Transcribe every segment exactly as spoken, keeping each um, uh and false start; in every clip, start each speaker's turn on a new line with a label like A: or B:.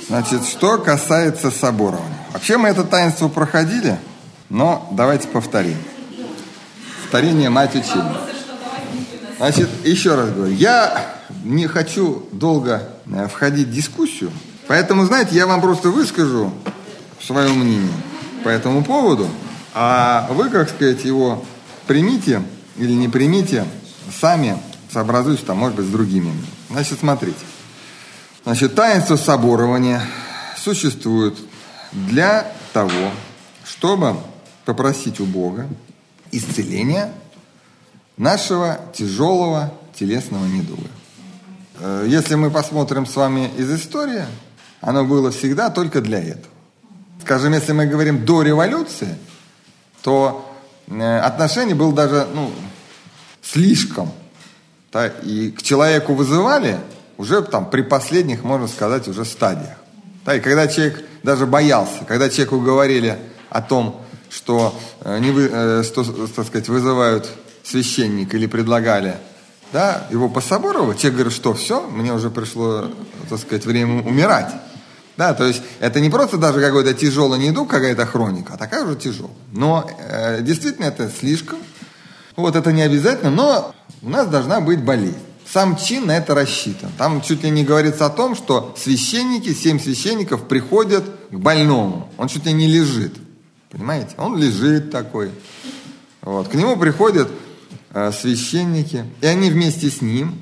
A: Значит, что касается соборования. Вообще мы это таинство проходили, но давайте повторим. Старение мать учения. Значит, еще раз говорю, я не хочу долго входить в дискуссию, поэтому, знаете, я вам просто выскажу свое мнение по этому поводу, а вы, как сказать, его примите или не примите, сами сообразуйтесь там, может быть, с другими. Значит, смотрите. Значит, таинство соборования существует для того, чтобы попросить у Бога исцеления нашего тяжелого телесного недуга. Если мы посмотрим с вами из истории, оно было всегда только для этого. Скажем, если мы говорим до революции, то отношение было даже ну, слишком. Да, и к человеку вызывали уже там при последних, можно сказать, уже стадиях. Да, и когда человек даже боялся, когда человеку говорили о том, что, не вы, что так сказать, вызывают священника или предлагали да, его пособоровать, человек говорит, что все, мне уже пришло, так сказать, время умирать. Да, то есть это не просто даже какой-то тяжелый недуг, какая-то хроника, а такая уже тяжелая. Но э, действительно это слишком. Вот это не обязательно, но у нас должна быть болезнь. Сам чин на это рассчитан. Там чуть ли не говорится о том, что священники, семь священников приходят к больному. Он чуть ли не лежит. Понимаете? Он лежит такой. Вот. К нему приходят э, священники, и они вместе с ним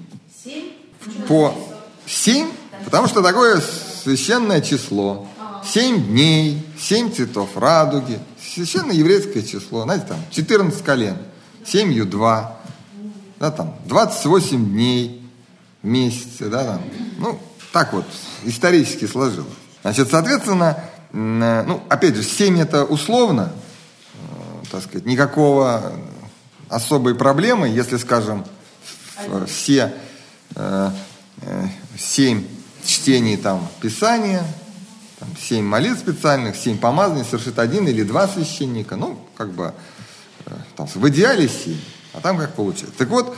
A: по семь, потому что такое священное число. Семь дней, семь цветов радуги. Священное еврейское число. Знаете, там четырнадцать колен. Семью два. Да, там, двадцать восемь дней в месяце. Да, там. Ну, так вот исторически сложилось. Значит, соответственно, ну, опять же, семь это условно. Э, так сказать, никакого особой проблемы, если, скажем, все э, э, семь чтений там Писания, там, семь молитв специальных, семь помазаний совершит один или два священника. Ну, как бы, э, там, в идеале семь, а там как получается. Так вот,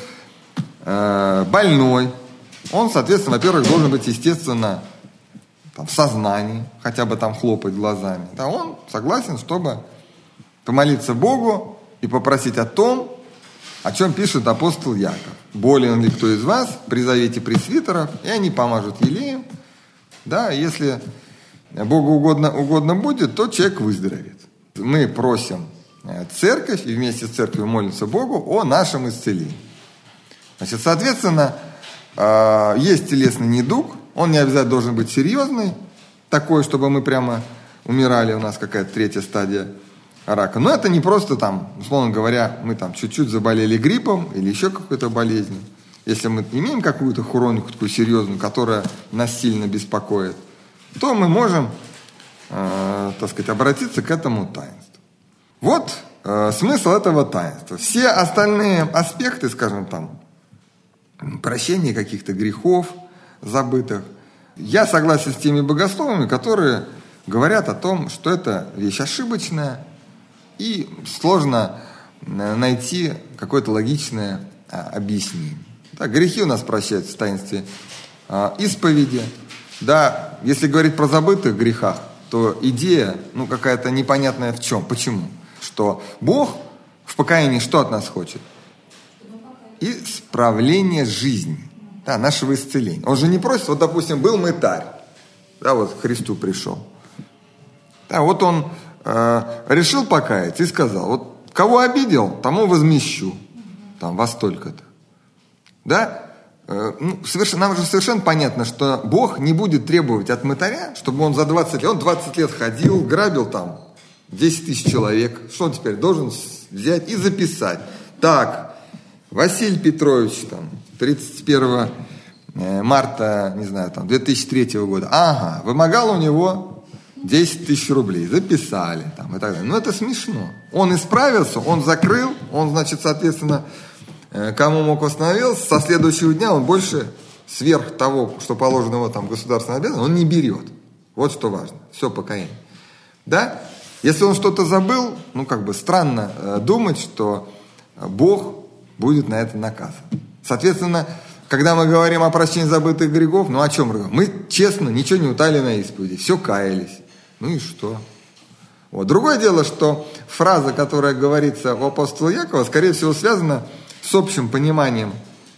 A: э, больной, он, соответственно, во-первых, должен быть, естественно, там, в сознании, хотя бы там хлопать глазами. Да, он согласен, чтобы помолиться Богу и попросить о том, о чем пишет апостол Яков. Болен ли кто из вас, призовите пресвитеров, и они помажут елеем. Да, если Богу угодно, угодно будет, то человек выздоровеет. Мы просим церковь, и вместе с церковью молимся Богу о нашем исцелении. Значит, соответственно, есть телесный недуг, он не обязательно должен быть серьезный, такой, чтобы мы прямо умирали, у нас какая-то третья стадия рака. Но это не просто там, условно говоря, мы там чуть-чуть заболели гриппом или еще какой-то болезнью. Если мы имеем какую-то хронику такую серьезную, которая нас сильно беспокоит, то мы можем, э, так сказать, обратиться к этому таинству. Вот э, смысл этого таинства. Все остальные аспекты, скажем там, прощения каких-то грехов забытых, я согласен с теми богословами, которые говорят о том, что это вещь ошибочная, и сложно найти какое-то логичное а, объяснение. Да, грехи у нас прощаются в таинстве а, исповеди. Да, если говорить про забытых грехах, то идея, ну, какая-то непонятная в чем. Почему? Что Бог в покаянии что от нас хочет? Исправление жизни, да, нашего исцеления. Он же не просит, вот, допустим, был мытарь, да, вот к Христу пришел. Да, вот он решил покаяться и сказал, вот кого обидел, тому возмещу, там, во столько-то. Да? Ну, совершенно, нам же совершенно понятно, что Бог не будет требовать от мытаря, чтобы он за двадцать лет, он двадцать лет ходил, грабил там десять тысяч человек, что он теперь должен взять и записать. Так, Василий Петрович, там, тридцать первого марта, не знаю, там, две тысячи третьего года, ага, вымогал у него десять тысяч рублей, записали там и так далее. Ну, это смешно. Он исправился, он закрыл, он, значит, соответственно, кому мог восстановился, со следующего дня он больше сверх того, что положено его там государственной обязанности, он не берет. Вот что важно. Все покаяние. Да? Если он что-то забыл, ну, как бы странно думать, что Бог будет на это наказан. Соответственно, когда мы говорим о прощении забытых грехов, ну о чем мы говорим? Мы честно ничего не утали на исповеди, все каялись. Ну и что? Вот. Другое дело, что фраза, которая говорится у апостола Якова, скорее всего, связана с общим пониманием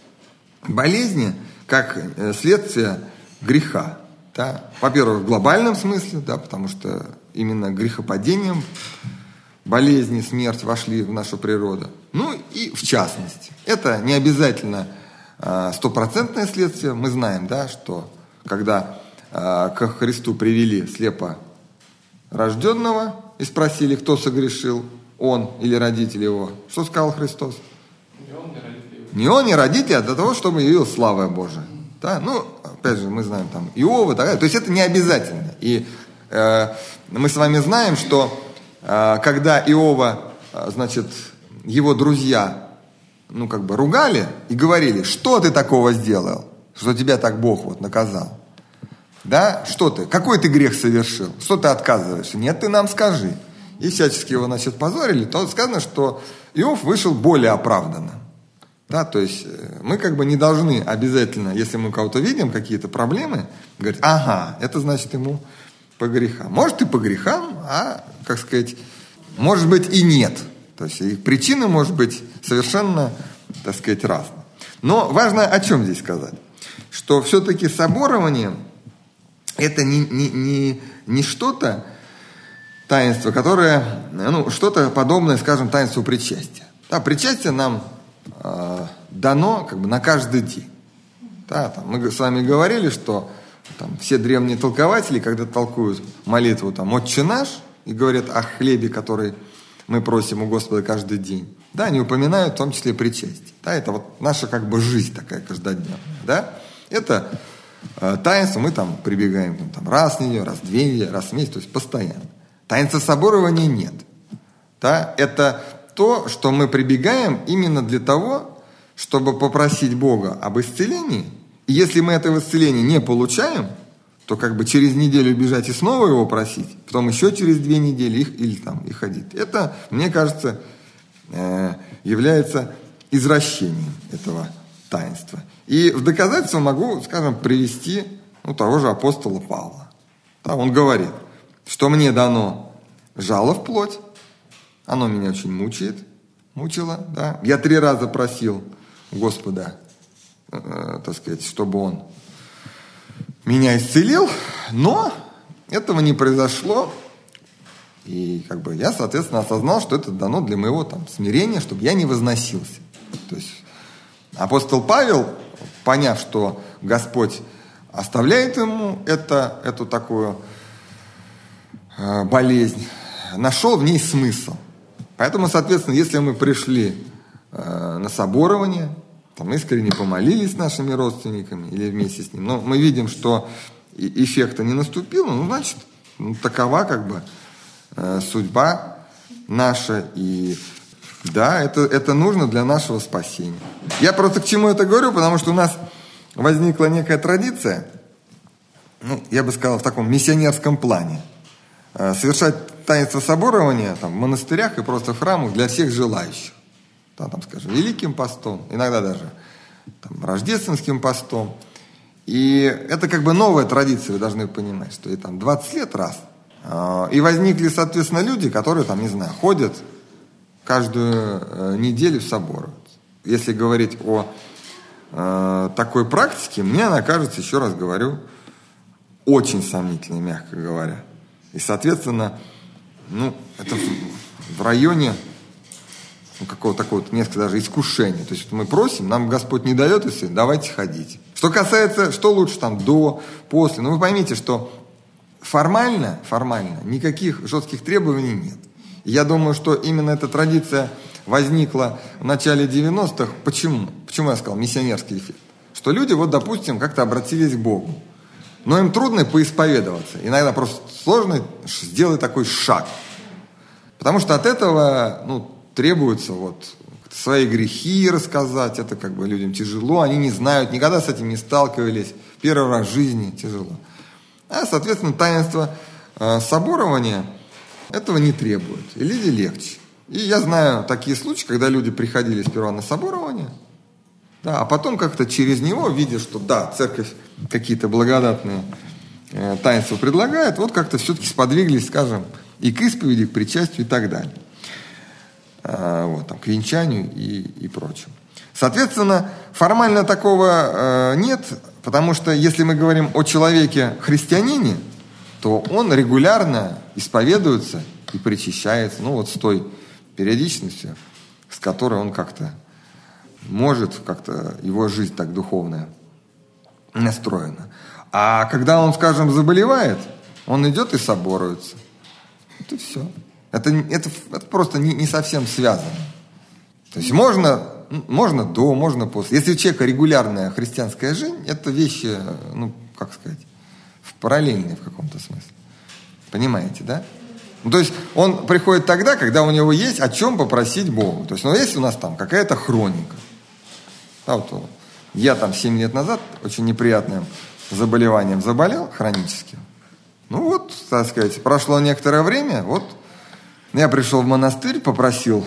A: болезни как следствие греха. Да? Во-первых, в глобальном смысле, да, потому что именно грехопадением болезни, смерть вошли в нашу природу. Ну и в частности. Это не обязательно стопроцентное следствие. Мы знаем, да, что когда э, к Христу привели слепо рожденного и спросили, кто согрешил, он или родители его, что сказал Христос?
B: Не он, не родители.
A: Не он, не родители, а для того, чтобы явилась слава Божия. Да? Ну, опять же, мы знаем там Иова, так далее. То есть это не обязательно. И э, мы с вами знаем, что э, когда Иова, э, значит, его друзья, ну, как бы ругали и говорили, что ты такого сделал, что тебя так Бог вот наказал. Да, что ты, какой ты грех совершил, что ты отказываешься? Нет, ты нам скажи. И всячески его, значит, позорили, то сказано, что Иов вышел более оправданно. Да, то есть мы как бы не должны обязательно, если мы у кого-то видим какие-то проблемы, говорить, ага, это значит ему по грехам. Может и по грехам, а, как сказать, может быть и нет. То есть их причины, может быть, совершенно, так сказать, разные. Но важно о чем здесь сказать. Что все-таки соборование это не, не, не, не что-то таинство, которое, ну, что-то подобное, скажем, таинству причастия. Да, причастие нам э, дано как бы на каждый день. Да, там, мы с вами говорили, что там, все древние толкователи, когда толкуют молитву там, «Отче наш» и говорят о хлебе, который мы просим у Господа каждый день, да, они упоминают в том числе причастие. Да, это вот наша как бы жизнь такая каждодневная. Да? Это э, таинство, мы там прибегаем ну, там, раз в неделю, раз в две недели, раз в месяц, то есть постоянно. Таинства соборования нет. Да? Это то, что мы прибегаем именно для того, чтобы попросить Бога об исцелении. И если мы этого исцеления не получаем, то как бы через неделю бежать и снова его просить, потом еще через две недели их, или там и ходить. Это, мне кажется, э, является извращением этого таинства. И в доказательство могу, скажем, привести ну, того же апостола Павла. Да, он говорит, что мне дано жало в плоть, оно меня очень мучает, мучило. Да? Я три раза просил Господа, э, так сказать, чтобы он меня исцелил, но этого не произошло. И как бы я, соответственно, осознал, что это дано для моего там, смирения, чтобы я не возносился. То есть апостол Павел, поняв, что Господь оставляет ему это, эту такую э, болезнь, нашел в ней смысл. Поэтому, соответственно, если мы пришли э, на соборование, там искренне помолились с нашими родственниками или вместе с ним, но мы видим, что эффекта не наступило, ну, значит, ну, такова как бы э, судьба наша, и да, это, это нужно для нашего спасения. Я просто к чему это говорю, потому что у нас возникла некая традиция, ну, я бы сказал, в таком миссионерском плане, э, совершать таинство соборования там, в монастырях и просто в храмах для всех желающих. Да, там, скажем, Великим постом, иногда даже там, Рождественским постом. И это как бы новая традиция, вы должны понимать, что и там двадцать лет раз. И возникли, соответственно, люди, которые там, не знаю, ходят каждую неделю в собор. Если говорить о э, такой практике, мне она кажется, еще раз говорю, очень сомнительной, мягко говоря. И, соответственно, ну, это в, в районе ну, какого-то такого несколько даже искушения. То есть мы просим, нам Господь не дает, если давайте ходить. Что касается, что лучше там до, после, ну вы поймите, что формально, формально никаких жестких требований нет. И я думаю, что именно эта традиция возникла в начале девяностых. Почему? Почему я сказал миссионерский эффект? Что люди, вот, допустим, как-то обратились к Богу. Но им трудно поисповедоваться. Иногда просто сложно сделать такой шаг. Потому что от этого, ну, требуется вот свои грехи рассказать. Это как бы людям тяжело. Они не знают, никогда с этим не сталкивались. Первый раз в жизни тяжело. А, соответственно, таинство э, соборования этого не требует. И люди легче. И я знаю такие случаи, когда люди приходили сперва на соборование, Да, а потом как-то через него, видя, что да, церковь какие-то благодатные э, таинства предлагает, вот как-то все-таки сподвиглись, скажем, и к исповеди, к причастию и так далее. А, вот, там, к венчанию и, и прочему. Соответственно, формально такого э, нет, потому что если мы говорим о человеке-христианине, то он регулярно исповедуется и причащается, ну вот с той периодичностью, с которой он как-то может, как-то его жизнь так духовная настроена. А когда он, скажем, заболевает, он идет и соборуется. Вот и все. Это, это, это просто не, не совсем связано. То есть можно, можно до, можно после. Если у человека регулярная христианская жизнь, это вещи, ну, как сказать, параллельные в каком-то смысле. Понимаете, да? Ну, то есть он приходит тогда, когда у него есть о чем попросить Бога. То есть, ну, есть у нас там какая-то хроника. Да, вот, я там семь лет назад очень неприятным заболеванием заболел, хроническим. Ну вот, так сказать, прошло некоторое время, вот я пришел в монастырь, попросил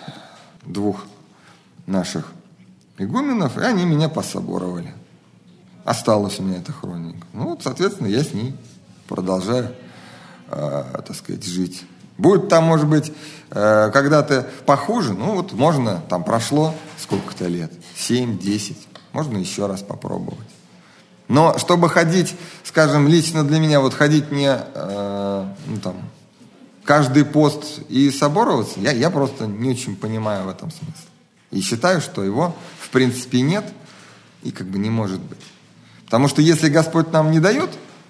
A: двух наших игуменов, и они меня пособоровали. Осталась у меня эта хроника. Ну вот, соответственно, я с ней продолжаю, э, так сказать, жить. Будет там, может быть, э, когда-то похуже, ну вот можно, там прошло сколько-то лет, семь-десять, можно еще раз попробовать. Но чтобы ходить, скажем, лично для меня, вот ходить не, э, ну там, каждый пост и собороваться, я, я просто не очень понимаю в этом смысле. И считаю, что его, в принципе, нет и как бы не может быть. Потому что если Господь нам не дает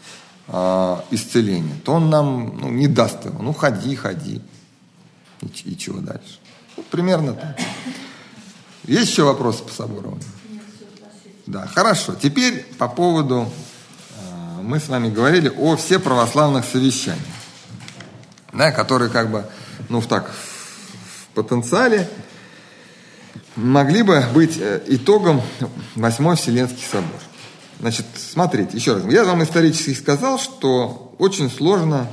A: э, исцеления, то Он нам ну, не даст его. Ну, ходи, ходи. И, и чего дальше? Ну, примерно так. Есть еще вопросы по соборованию? Да, хорошо. Теперь по поводу... Э, мы с вами говорили о всеправославных совещаниях, да, которые как бы, ну, так, в потенциале могли бы быть итогом Восьмой Вселенский собор. Значит, смотрите, еще раз. Я вам исторически сказал, что очень сложно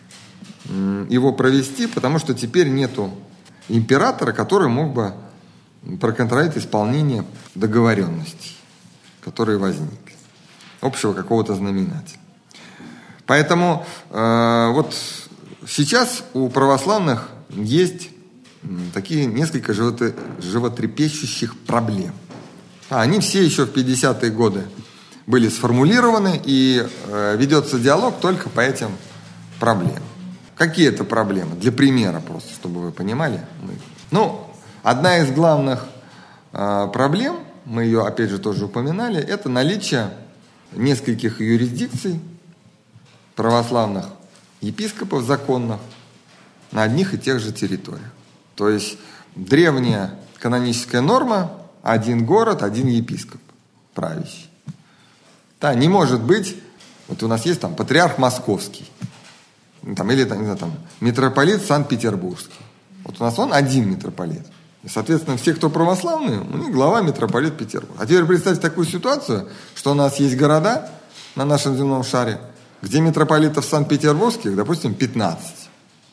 A: его провести, потому что теперь нету императора, который мог бы проконтролировать исполнение договоренностей, которые возникли, общего какого-то знаменателя. Поэтому э, вот сейчас у православных есть такие несколько животы, животрепещущих проблем. А, они все еще в пятидесятые годы были сформулированы, и э, ведется диалог только по этим проблемам. Какие это проблемы? Для примера просто, чтобы вы понимали. Ну, одна из главных э, проблем, мы ее опять же тоже упоминали, это наличие нескольких юрисдикций православных епископов законных на одних и тех же территориях. То есть древняя каноническая норма – один город, один епископ правящий. Да, не может быть, вот у нас есть там патриарх московский, там, или там, не знаю, там, митрополит Санкт-Петербургский. Вот у нас он один митрополит. И, соответственно, все, кто православные, у них глава митрополит Петербург. А теперь представьте такую ситуацию, что у нас есть города на нашем земном шаре, где митрополитов Санкт-Петербургских, допустим, пятнадцать.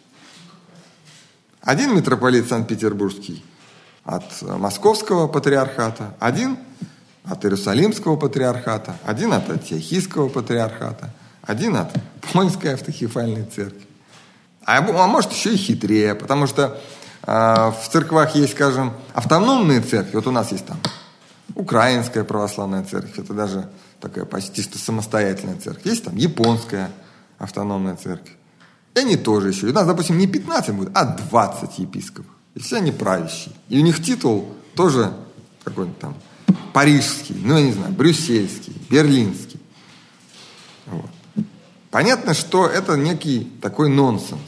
A: Один митрополит Санкт-Петербургский от Московского патриархата, один от Иерусалимского патриархата, один от Антиохийского патриархата, один от Польской автокефальной церкви. А, а может еще и хитрее, потому что э, в церквах есть, скажем, автономные церкви. Вот у нас есть там Украинская православная церковь, это даже такая почти что самостоятельная церковь. Есть там Японская автономная церковь. И они тоже еще. И у нас, допустим, не пятнадцать будет, а двадцать епископов. И все они правящие. И у них титул тоже какой-нибудь там парижский, ну, я не знаю, брюссельский, берлинский. Вот. Понятно, что это некий такой нонсенс.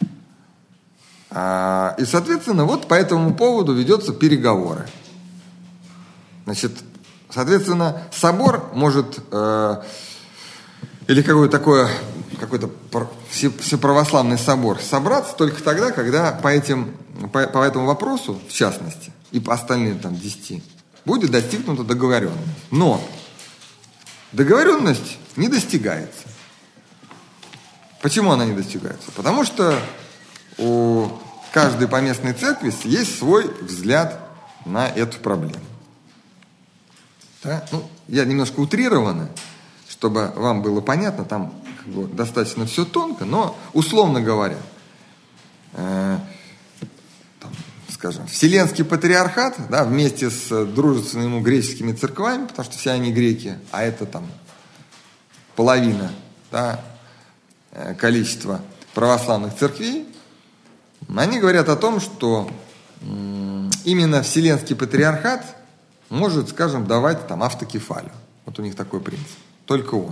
A: А, и, соответственно, вот по этому поводу ведутся переговоры. Значит, соответственно, собор может, э, или какое-то такое, какой-то всеправославный собор собраться только тогда, когда по, этим, по, по этому вопросу, в частности, и по остальным там десяти, будет достигнута договоренность. Но договоренность не достигается. Почему она не достигается? Потому что у каждой поместной церкви есть свой взгляд на эту проблему. Да? Ну, я немножко утрированно, чтобы вам было понятно, там как бы достаточно все тонко, но условно говоря, э, там, скажем, Вселенский патриархат, да, вместе с дружественными ему греческими церквами, потому что все они греки, а это там половина, да, количества православных церквей, они говорят о том, что м, именно Вселенский патриархат может, скажем, давать там автокефалию. Вот у них такой принцип. Только он.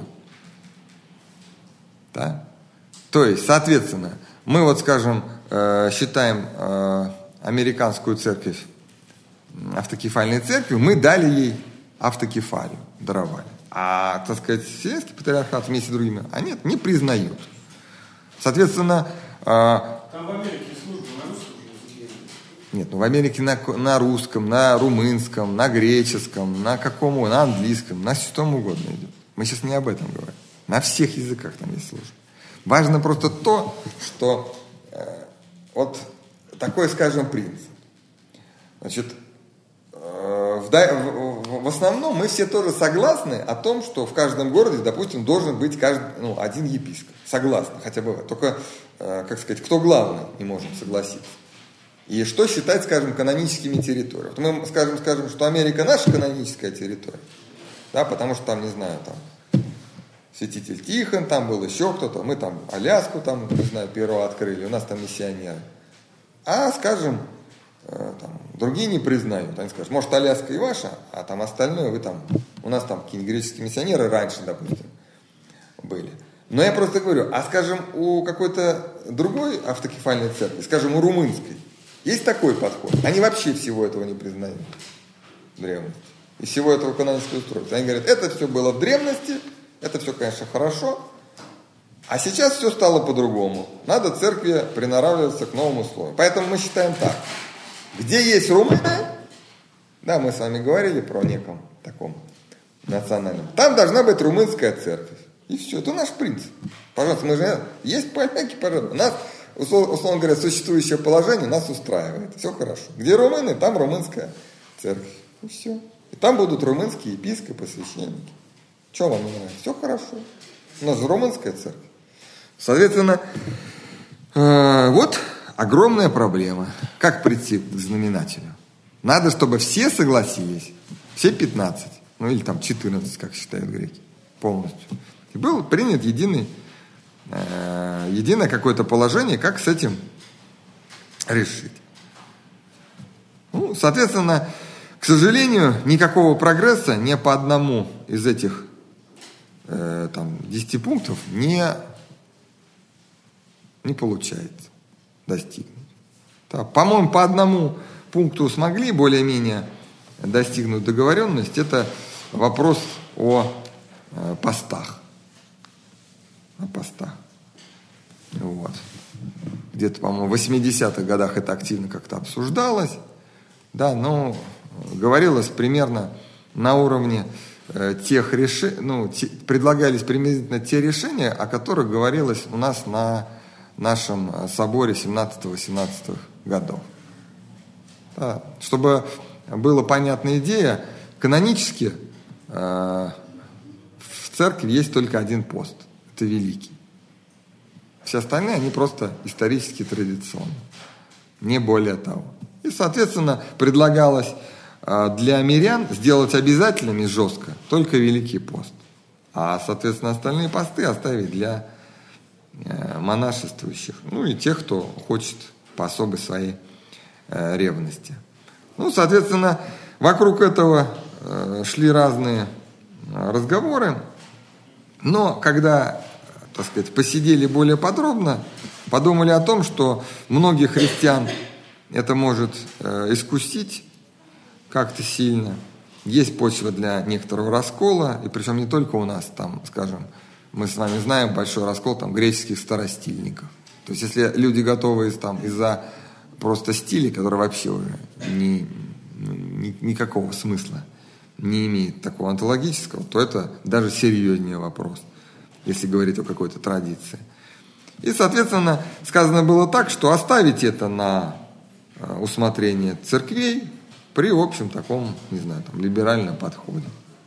A: Да? То есть, соответственно, мы вот, скажем, э, считаем э, американскую церковь автокефальной церковью, мы дали ей автокефалию, даровали. А, так сказать, Вселенский патриархат вместе с другими, они это не признают. Соответственно... Э,
C: Там в Америке служба на русском языке?
A: Нет, ну в Америке на, на русском, на румынском, на греческом, на каком, на английском, на чем угодно идет. Мы сейчас не об этом говорим. На всех языках там есть служба. Важно просто то, что э, вот такой, скажем, принцип. Значит, э, в, в, в основном мы все тоже согласны о том, что в каждом городе, допустим, должен быть каждый, ну, один епископ. Согласны, хотя бы. Только, э, как сказать, кто главный, не можем согласиться. И что считать, скажем, каноническими территориями. Вот мы скажем, скажем, что Америка наша каноническая территория, да, потому что там, не знаю, там святитель Тихон, там был еще кто-то, мы там Аляску, там, не знаю, первого открыли, у нас там миссионеры. А, скажем, э, там, другие не признают. Они скажут, может, Аляска и ваша, а там остальное вы там, у нас там какие-нибудь греческие миссионеры раньше, допустим, были. Но я просто говорю, а, скажем, у какой-то другой автокефальной церкви, скажем, у румынской, есть такой подход. Они вообще всего этого не признают в древности. И всего этого канонического устройства. Они говорят, это все было в древности, это все, конечно, хорошо, а сейчас все стало по-другому. Надо церкви приноравливаться к новым условиям. Поэтому мы считаем так. Где есть румыны, да, мы с вами говорили про неком таком национальном, там должна быть румынская церковь. И все, это наш принцип. Пожалуйста, мы же, есть поляки, пожалуйста. Нас, условно говоря, существующее положение нас устраивает. Все хорошо. Где румыны, там румынская церковь. И все. И там будут румынские епископы, священники. Что вам не нравится? Все хорошо. У нас же румынская церковь. Соответственно, э, вот огромная проблема. Как прийти к знаменателю? Надо, чтобы все согласились, все пятнадцать, ну или там четырнадцать, как считают греки, полностью. И был принят единый, э, единое какое-то положение, как с этим решить. Ну, соответственно, к сожалению, никакого прогресса ни по одному из этих э, там, десяти пунктов не, не получается достигнуть. Да, по-моему, по одному пункту смогли более-менее достигнуть договоренность. Это вопрос о э, постах. О постах. Вот. Где-то, по-моему, в восьмидесятых годах это активно как-то обсуждалось. Да, но говорилось примерно на уровне э, тех решений, ну, те, предлагались применительно те решения, о которых говорилось у нас на нашем соборе семнадцатого-восемнадцатых годов. Да, чтобы была понятная идея, канонически э, в церкви есть только один пост. Это великий. Все остальные, они просто исторически традиционные. Не более того. И, соответственно, предлагалось э, для мирян сделать обязательными жестко только Великий пост. А, соответственно, остальные посты оставить для э, монашествующих. Ну и тех, кто хочет по особой своей э, ревности. Ну, соответственно, вокруг этого э, шли разные разговоры. Но когда, так сказать, посидели более подробно, подумали о том, что многих христиан это может э, искусить как-то сильно. Есть почва для некоторого раскола, и причем не только у нас, там, скажем, мы с вами знаем большой раскол там, греческих старостильников. То есть, если люди готовы там, из-за просто стиля, который вообще уже ни, ни, никакого смысла не имеет такого онтологического, то это даже серьезнее вопрос, если говорить о какой-то традиции. И, соответственно, сказано было так, что оставить это на усмотрение церквей при общем таком, не знаю, там, либеральном подходе.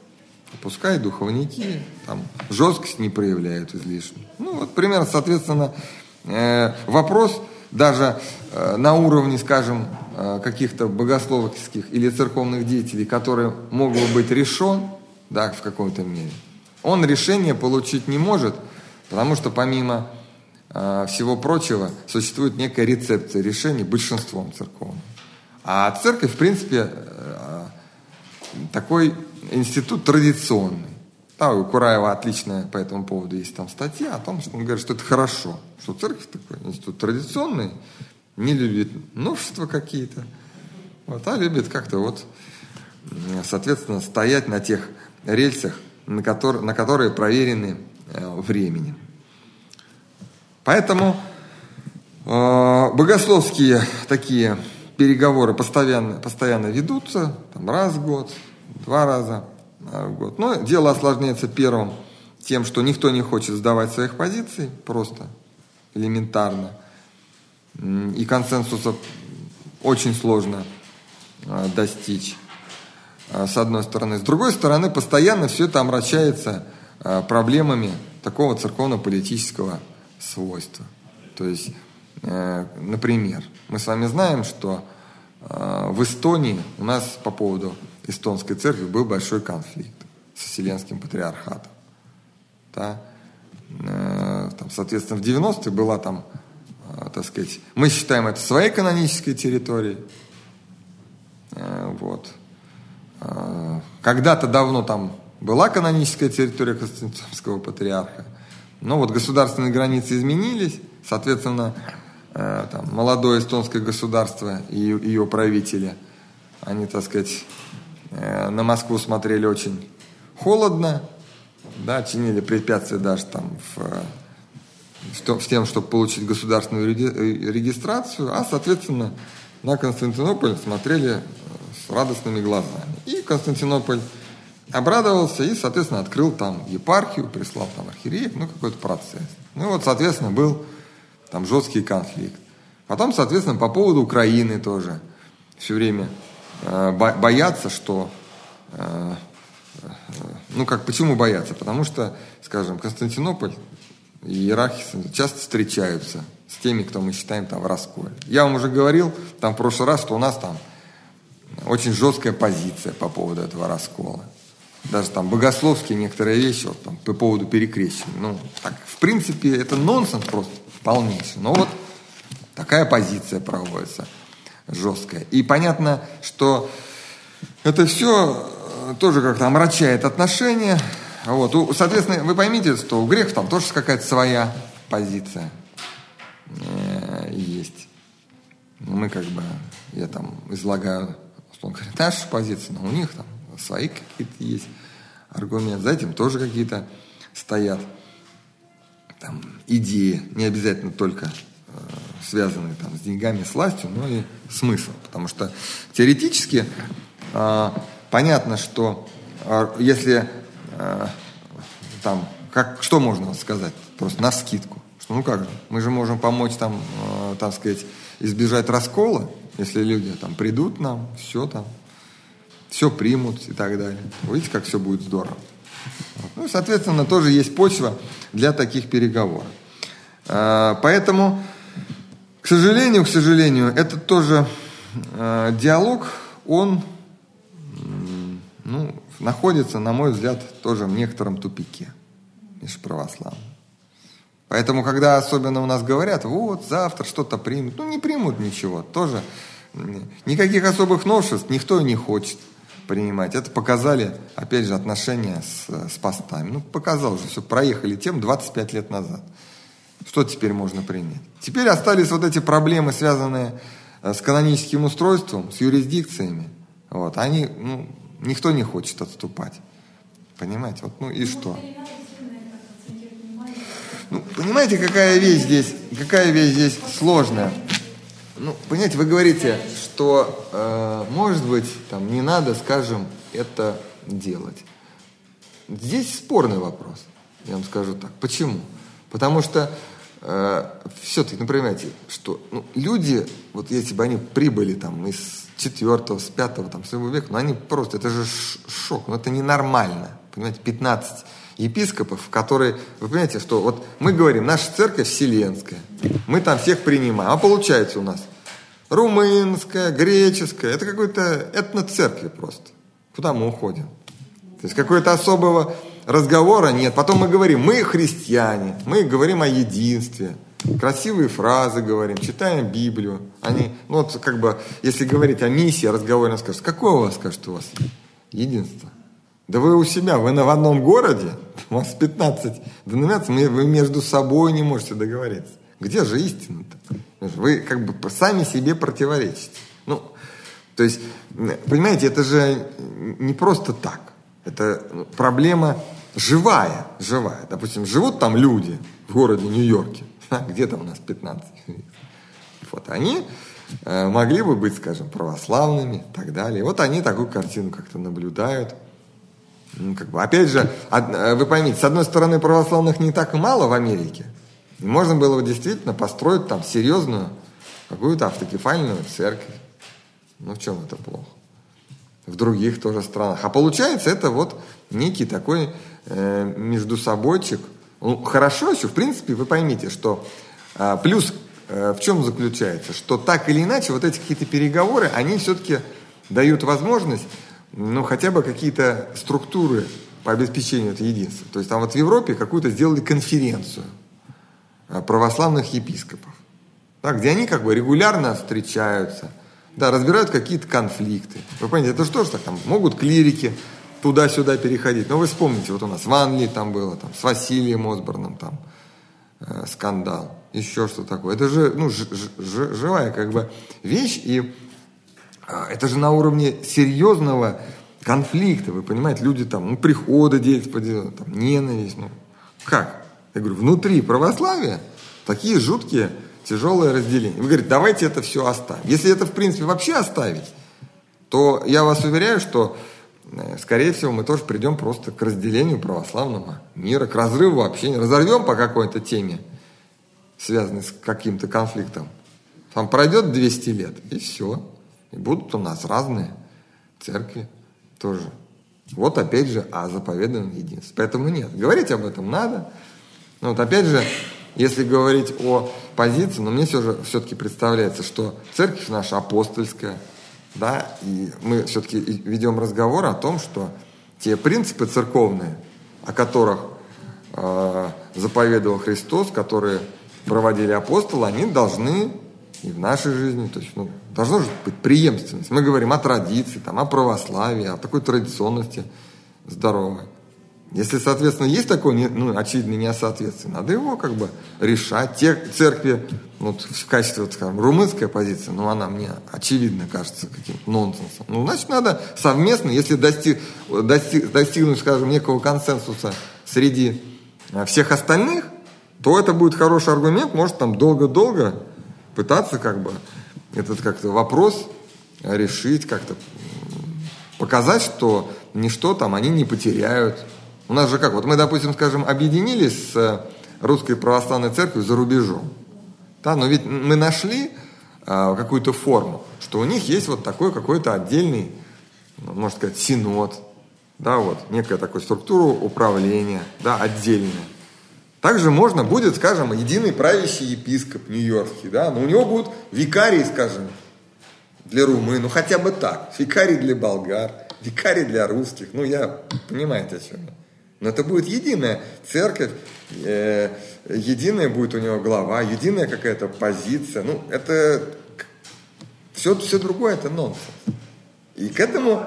A: Пускай духовники там жесткость не проявляют излишне. Ну, вот примерно, соответственно, э, вопрос даже э, на уровне, скажем, э, каких-то богословских или церковных деятелей, который мог бы быть решен, да, в какой-то мере, он решение получить не может, потому что помимо э, всего прочего существует некая рецепция решений большинством церковным. А церковь, в принципе, э, такой институт традиционный. Да, у Кураева отличная по этому поводу есть там статья о том, что он говорит, что это хорошо, что церковь такой институт традиционный, не любит новшества какие-то, вот, а любит как-то вот, соответственно, стоять на тех рельсах, на которые, на которые проверены э, временем. Поэтому э, богословские такие переговоры постоянно, постоянно ведутся, там, раз в год, два раза в год. Но дело осложняется первым тем, что никто не хочет сдавать своих позиций, просто элементарно. И консенсуса очень сложно достичь, с одной стороны. С другой стороны, постоянно все это омрачается проблемами такого церковно-политического свойства. То есть, например, мы с вами знаем, что в Эстонии у нас по поводу эстонской церкви был большой конфликт с Вселенским патриархатом. Да? Там, соответственно, в девяностые была там, так сказать, мы считаем это своей канонической территорией. Вот. Когда-то давно там была каноническая территория Константинопольского патриарха, но вот государственные границы изменились, соответственно, там, молодое эстонское государство и ее правители, они, так сказать, на Москву смотрели очень холодно, да, чинили препятствия даже там в, в тем, чтобы получить государственную регистрацию, а, соответственно, на Константинополь смотрели с радостными глазами. И Константинополь обрадовался и, соответственно, открыл там епархию, прислал там архиереев, ну, какой-то процесс. Ну, вот, соответственно, был там жесткий конфликт. Потом, соответственно, по поводу Украины тоже все время э, боятся, что... Э, э, ну, как, почему боятся? Потому что, скажем, Константинополь и иерархи часто встречаются с теми, кто мы считаем там в расколе. Я вам уже говорил там в прошлый раз, что у нас там очень жесткая позиция по поводу этого раскола. Даже там богословские некоторые вещи вот, там, по поводу перекрещивания. Ну, так, в принципе, это нонсенс просто полнейший. Но вот такая позиция проводится жесткая. И понятно, что это все тоже как-то омрачает отношения. Вот. Соответственно, вы поймите, что у греков там тоже какая-то своя позиция есть. Мы как бы, я там излагаю, условно говоря, нашу позицию, но у них там свои какие-то есть аргументы. За этим тоже какие-то стоят там идеи, не обязательно только э, связанные там с деньгами, с властью, но и смыслом. Потому что теоретически э, понятно, что э, если э, там, как, что можно сказать, просто навскидку, что ну как же, мы же можем помочь там, э, так сказать, избежать раскола, если люди там придут нам, все там, все примут и так далее. Видите, как все будет здорово. Ну, соответственно, тоже есть почва для таких переговоров. Поэтому, к сожалению, к сожалению, этот тоже диалог, он ну, находится, на мой взгляд, тоже в некотором тупике межправославном. Поэтому, когда особенно у нас говорят, вот, завтра что-то примут, ну, не примут ничего, тоже никаких особых новшеств никто не хочет принимать. Это показали, опять же, отношения с, с постами. Ну, показал же, все, проехали тем двадцать пять лет назад. Что теперь можно принять? Теперь остались вот эти проблемы, связанные с каноническим устройством, с юрисдикциями. Вот, они, ну, никто не хочет отступать. Понимаете? Вот, ну и что? Ну, понимаете, какая вещь здесь, какая вещь здесь сложная? Ну, понимаете, вы говорите, что, э, может быть, там, не надо, скажем, это делать. Здесь спорный вопрос, я вам скажу так. Почему? Потому что э, все-таки, ну, понимаете, что ну, люди, вот если бы они прибыли там из четвертого, с пятого, там, с века, ну, они просто, это же шок, ну, это ненормально, понимаете, пятнадцать епископов, которые, вы понимаете, что вот мы говорим, наша церковь вселенская, мы там всех принимаем, а получается у нас румынская, греческая, это какой-то этноцеркви просто. Куда мы уходим? То есть какого-то особого разговора нет. Потом мы говорим, мы христиане, мы говорим о единстве, красивые фразы говорим, читаем Библию. Они, ну вот как бы, если говорить о миссии, о разговоре, он скажет, какое у вас, скажет, у вас единство? Да вы у себя, вы на в одном городе, у вас пятнадцать деноминаций, вы между собой не можете договориться. Где же истина-то? Вы как бы сами себе противоречите. Ну, то есть, понимаете, это же не просто так. Это проблема живая, живая. Допустим, живут там люди в городе Нью-Йорке, а, где там у нас пятнадцать. Вот они э, могли бы быть, скажем, православными и так далее. Вот они такую картину как-то наблюдают. Ну, как бы, опять же, од, вы поймите, с одной стороны, православных не так и мало в Америке. И можно было бы действительно построить там серьезную какую-то автокефальную церковь. Ну, в чем это плохо? В других тоже странах. А получается, это вот некий такой э, междусобойчик. Ну, хорошо еще, в принципе, вы поймите, что э, плюс э, в чем заключается, что так или иначе вот эти какие-то переговоры, они все-таки дают возможность, ну, хотя бы какие-то структуры по обеспечению этого единства. То есть там вот в Европе какую-то сделали конференцию православных епископов, да, где они как бы регулярно встречаются, да, разбирают какие-то конфликты. Вы понимаете, это что ж так, там могут клирики туда-сюда переходить. Но вы вспомните, вот у нас в Англии там было, там, с Василием Осборном там э, скандал, еще что такое. Это же, ну, ж, ж, ж, живая как бы вещь, и э, это же на уровне серьезного конфликта, вы понимаете, люди там, ну, приходы делятся по делу, там, ненависть, ну, как? Я говорю, внутри православия такие жуткие, тяжелые разделения. Вы говорите, давайте это все оставим. Если это, в принципе, вообще оставить, то я вас уверяю, что, скорее всего, мы тоже придем просто к разделению православного мира, к разрыву общения. Разорвем по какой-то теме, связанной с каким-то конфликтом. Там пройдет двести лет, и все. И будут у нас разные церкви тоже. Вот опять же о заповеданном единстве. Поэтому нет, говорить об этом надо. Но вот опять же, если говорить о позиции, но мне все же все-таки представляется, что церковь наша апостольская, да, и мы все-таки ведем разговор о том, что те принципы церковные, о которых э, заповедовал Христос, которые проводили апостолы, они должны и в нашей жизни, то есть, ну, должна же быть преемственность. Мы говорим о традиции, там, о православии, о такой традиционности здоровой. Если, соответственно, есть такое, ну, очевидное несоответствие, надо его как бы решать. Те церкви, ну, в качестве, вот, скажем, румынская позиция, ну, она мне очевидно кажется каким-то нонсенсом. Ну, значит, надо совместно, если достиг, достиг, достигнуть, скажем, некого консенсуса среди всех остальных, то это будет хороший аргумент, может там долго-долго пытаться как бы этот как-то вопрос решить, как-то показать, что ничто там они не потеряют. У нас же как, вот мы, допустим, скажем, объединились с Русской Православной Церковью за рубежом, да, но ведь мы нашли а, какую-то форму, что у них есть вот такой какой-то отдельный, ну, можно сказать, синод, да, вот, некая такая структура управления, да, отдельная. Также можно будет, скажем, единый правящий епископ нью-йоркский, да, но у него будут викарии, скажем, для румын, ну хотя бы так, викарий для болгар, викарий для русских, ну я, понимаете, о чем я. Но это будет единая церковь, э, единая будет у него глава, единая какая-то позиция. Ну, это все, все другое, это нонсенс. И к этому...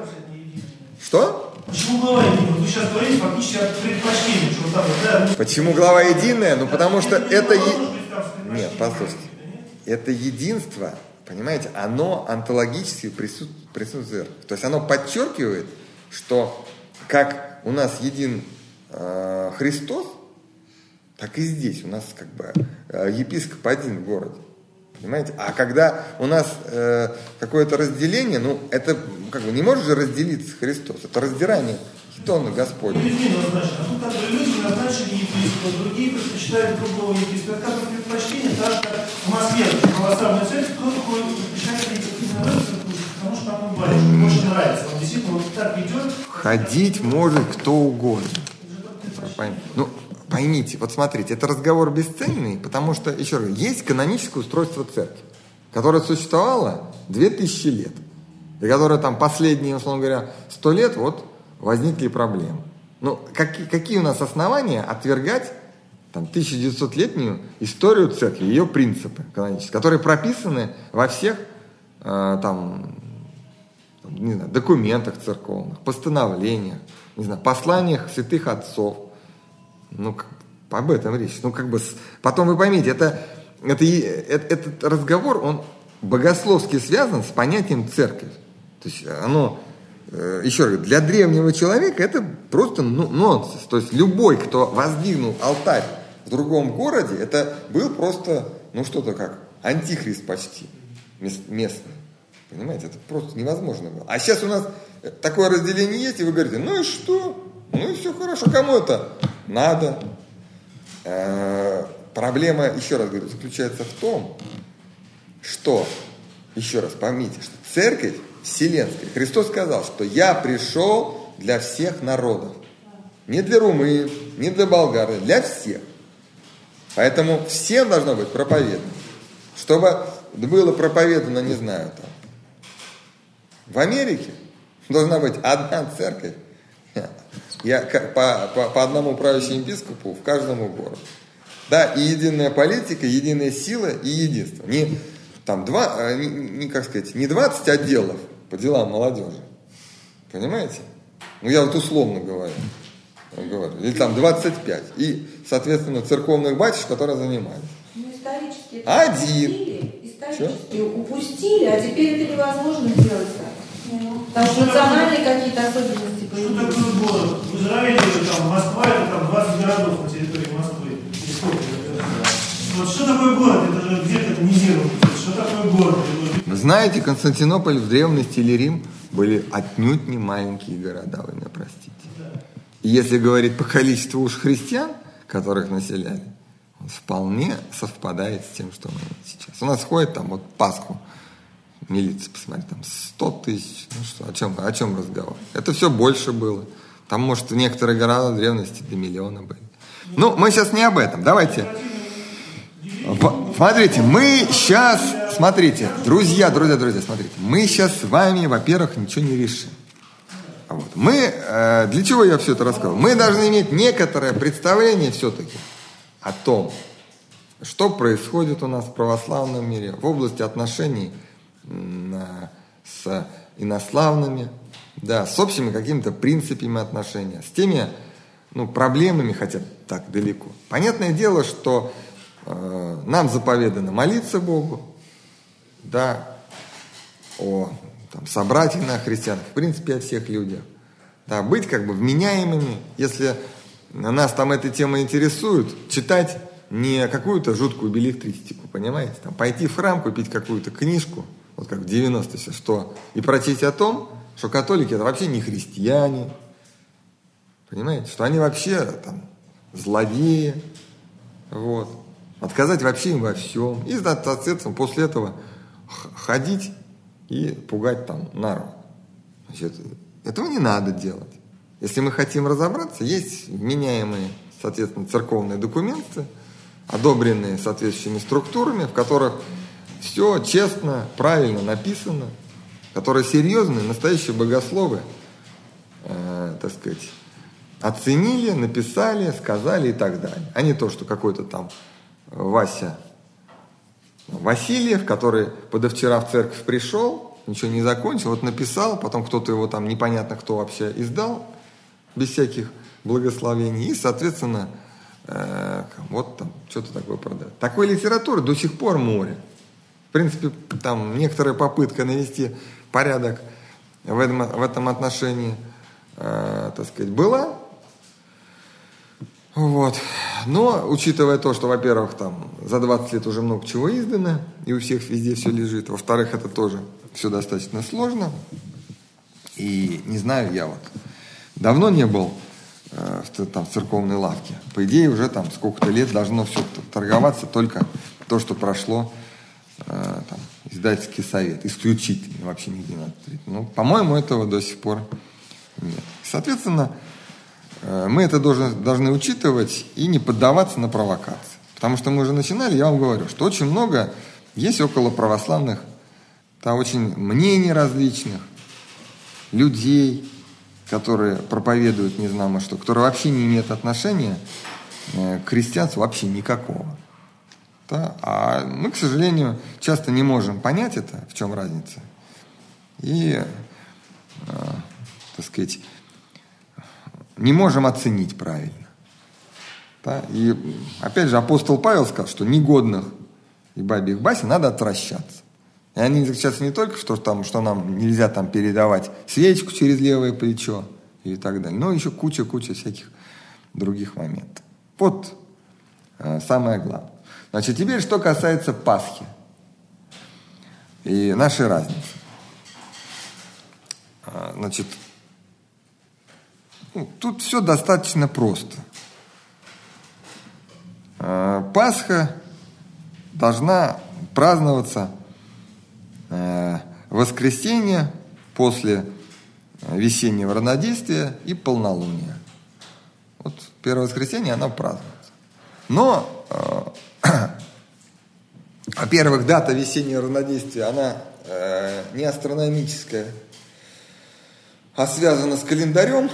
A: Что?
C: Почему глава единая? Вы сейчас говорите фактически о предпочтении. Что там, да?
A: Почему глава единая? Ну, потому что это... Е... Нет, послушайте. Это единство, понимаете, оно онтологически присутствует, присутствует. То есть оно подчеркивает, что как у нас един э, Христос, так и здесь у нас как бы э, епископ один в городе. Понимаете? А когда у нас э, какое-то разделение, ну, это как бы не может же разделиться Христос. Это раздирание хитона Господня.
C: А тут как бы люди назначили епископа, другие предпочитают другого епископа. Это как бы предпочтение, так как в Москве православная церковь, кто такой предпочитает епископа, потому что там он батюшка, больше нравится. Он действительно вот так ведет.
A: ходить может кто угодно. Ну, поймите, вот смотрите, это разговор бесцельный, потому что, еще раз, есть каноническое устройство церкви, которое существовало две тысячи лет, и которое там последние, условно говоря, сто лет, вот, возникли проблемы. Ну, какие, какие у нас основания отвергать там тысяча девятисотлетнюю историю церкви, ее принципы канонические, которые прописаны во всех э, там, не знаю, документах церковных, постановлениях, не знаю, посланиях святых отцов. Ну, как, об этом речь. Ну, как бы, потом вы поймите, это, это, это, этот разговор, он богословски связан с понятием церкви. То есть оно, э, еще раз, для древнего человека это просто ну, нонсенс. То есть любой, кто воздвигнул алтарь в другом городе, это был просто, ну, что-то как антихрист почти местный. Понимаете, это просто невозможно было. А сейчас у нас такое разделение есть, и вы говорите, ну и что? Ну и все хорошо. Кому это надо? Э-э- проблема, еще раз говорю, заключается в том, что, еще раз поймите, что церковь вселенская, Христос сказал, что я пришел для всех народов. Не для румын, не для болгар, для всех. Поэтому всем должно быть проповедано. Чтобы было проповедано, не знаю, там, в Америке должна быть одна церковь. Я по, по, по одному правящему епископу в каждом городе. Да, и единая политика, единая сила и единство. Не, там, два, не, не, как сказать, не двадцать отделов по делам молодежи. Понимаете? Ну, я вот условно говорю. говорю. Или там двадцать пять. И, соответственно, церковных батюшек, которые занимались.
D: Ну, исторически
A: Один.
D: Упустили, исторически упустили, а теперь это невозможно сделать так. Потому что национальные какие-то особенности
C: Что
D: появились.
C: такое город? В Израиле, там, Москва, это там двадцать городов на территории Москвы. Вот что такое город? Это же где-то не зеро. Что такое город?
A: Вы знаете, Константинополь в древности или Рим были отнюдь не маленькие города, вы меня простите. И если говорить по количеству уж христиан, которых населяли, он вполне совпадает с тем, что мы сейчас. У нас ходит там вот Пасху, милиция, посмотри, там сто тысяч, ну что, о чем, о чем разговор? Это все больше было. Там, может, в некоторых городах древности до миллиона были. Ну, мы сейчас не об этом, давайте. Смотрите, мы сейчас, смотрите, друзья, друзья, друзья, смотрите, мы сейчас с вами, во-первых, ничего не решим. Вот. Мы, э, для чего я все это рассказал? Мы должны иметь некоторое представление все-таки о том, что происходит у нас в православном мире в области отношений э, с инославными, да, с общими какими-то принципами отношения, с теми ну, проблемами, хотя так далеко. Понятное дело, что э, нам заповедано молиться Богу, да, о там, собратьях христианах, в принципе, о всех людях. Да, быть как бы вменяемыми, если нас там эта тема интересует, читать не какую-то жуткую беллетристику, понимаете? Там, пойти в храм, купить какую-то книжку, вот как в девяностые, что, и прочесть о том, что католики это вообще не христиане, понимаете? Что они вообще там злодеи, вот. Отказать вообще им во всем. И, соответственно, после этого ходить и пугать там народ. Значит, этого не надо делать. Если мы хотим разобраться, есть вменяемые, соответственно, церковные документы, одобренные соответствующими структурами, в которых все честно, правильно написано, которые серьезные, настоящие богословы, э, так сказать, оценили, написали, сказали и так далее. А не то, что какой-то там Вася Васильев, который подовчера в церковь пришел, ничего не закончил, вот написал, потом кто-то его там непонятно кто вообще издал, без всяких благословений, и, соответственно, э, вот там что-то такое продает. Такой литературы до сих пор море. В принципе, там некоторая попытка навести порядок в этом, в этом отношении, э, так сказать, была. Вот. Но, учитывая то, что, во-первых, там за двадцать лет уже много чего издано, и у всех везде все лежит, во-вторых, это тоже все достаточно сложно, и не знаю, я вот давно не был э, в, там, в церковной лавке. По идее, уже там сколько-то лет должно все торговаться только то, что прошло э, там, издательский совет, исключительно, вообще нигде не надо. Ну, по-моему, этого до сих пор нет. К Соответственно, мы это должны, должны учитывать и не поддаваться на провокации. Потому что мы уже начинали, я вам говорю, что очень много есть около православных, да, очень мнений различных, людей, которые проповедуют не знамо что, которые вообще не имеют отношения к христианству вообще никакого. Да? А мы, к сожалению, часто не можем понять это, в чем разница. И, э, так сказать, не можем оценить правильно. Да? И, опять же, апостол Павел сказал, что негодных и бабьих басен надо отвращаться. И они заключаются не только в том, что, там, что нам нельзя там передавать свечку через левое плечо и так далее, но еще куча-куча всяких других моментов. Вот э, самое главное. Значит, теперь что касается Пасхи и нашей разницы. Э, значит, ну, тут все достаточно просто. Э, Пасха должна праздноваться в воскресенье после весеннего равнодействия и полнолуния. Вот первое воскресенье она празднуется. Но, э, во-первых, дата весеннего равнодействия, она э, не астрономическая, а связана с календарем.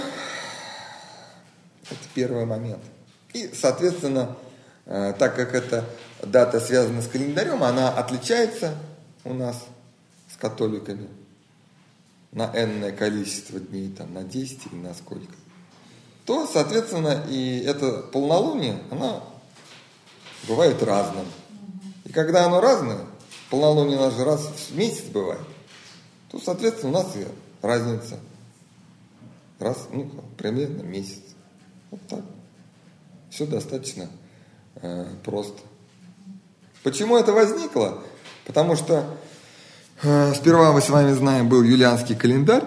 A: Это первый момент. И, соответственно, э, так как эта дата связана с календарем, она отличается у нас с католиками на энное количество дней, там, на десять или на сколько, то, соответственно, и это полнолуние, оно бывает разным. И когда оно разное, полнолуние у нас же раз в месяц бывает, то, соответственно, у нас и разница раз, ну, примерно месяц. Вот так. Все достаточно э, просто. Почему это возникло? Потому что э, сперва, мы с вами знаем, был юлианский календарь.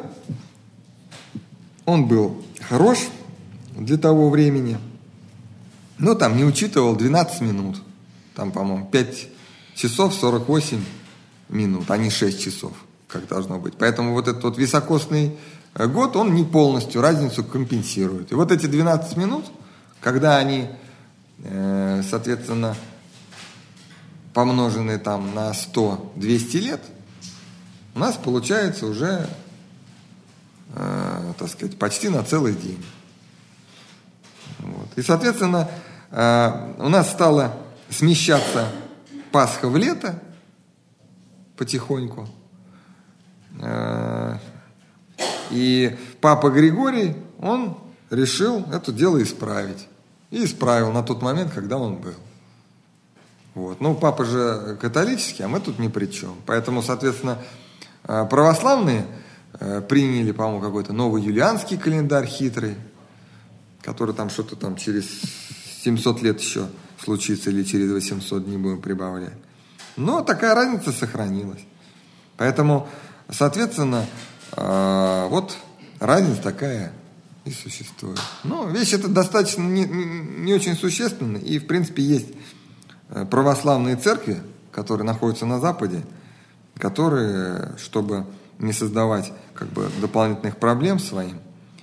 A: Он был хорош для того времени, но там не учитывал двенадцать минут. Там, по-моему, пять часов сорок восемь минут, а не шесть часов, как должно быть. Поэтому вот этот вот високосный год, он не полностью разницу компенсирует. И вот эти двенадцать минут, когда они, э, соответственно, помноженные там на сто-двести лет, у нас получается уже, э, так сказать, почти на целый день. Вот. И, соответственно, э, у нас стало смещаться Пасха в лето потихоньку. Э, и Папа Григорий, он решил это дело исправить. И исправил на тот момент, когда он был. Вот. Ну, папа же католический, а мы тут ни при чем. Поэтому, соответственно, православные приняли, по-моему, какой-то новый юлианский календарь хитрый, который там что-то там через семьсот лет еще случится или через восемьсот не будем прибавлять. Но такая разница сохранилась. Поэтому, соответственно, вот разница такая и существует. Но вещь эта достаточно не, не, не очень существенная. И, в принципе, есть православные церкви, которые находятся на Западе, которые, чтобы не создавать как бы дополнительных проблем своим,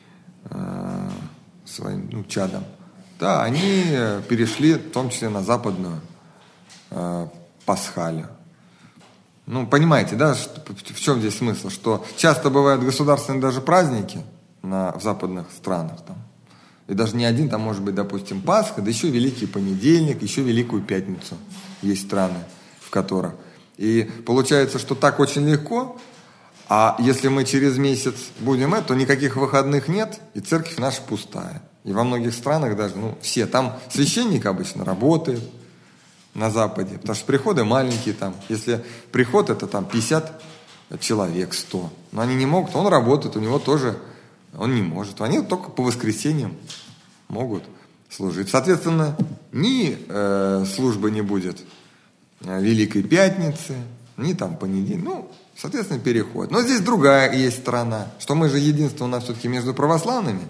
A: э, своим ну, чадам, да, они перешли в том числе на западную э, пасхалию. Ну, понимаете, да, что, в чем здесь смысл? Что часто бывают государственные даже праздники на, в западных странах, там, и даже не один, там может быть, допустим, Пасха, да еще Великий Понедельник, еще Великую Пятницу. Есть страны, в которых. И получается, что так очень легко, а если мы через месяц будем это, то никаких выходных нет, и церковь наша пустая. И во многих странах даже, ну, все, там священник обычно работает на Западе, потому что приходы маленькие там. Если приход, это там пятьдесят человек, сто. Но они не могут, он работает, у него тоже... Он не может. Они только по воскресеньям могут служить. Соответственно, ни э, службы не будет Великой Пятницы, ни там понедельник. Ну, соответственно, переход. Но здесь другая есть сторона, что мы же единство у нас все-таки между православными.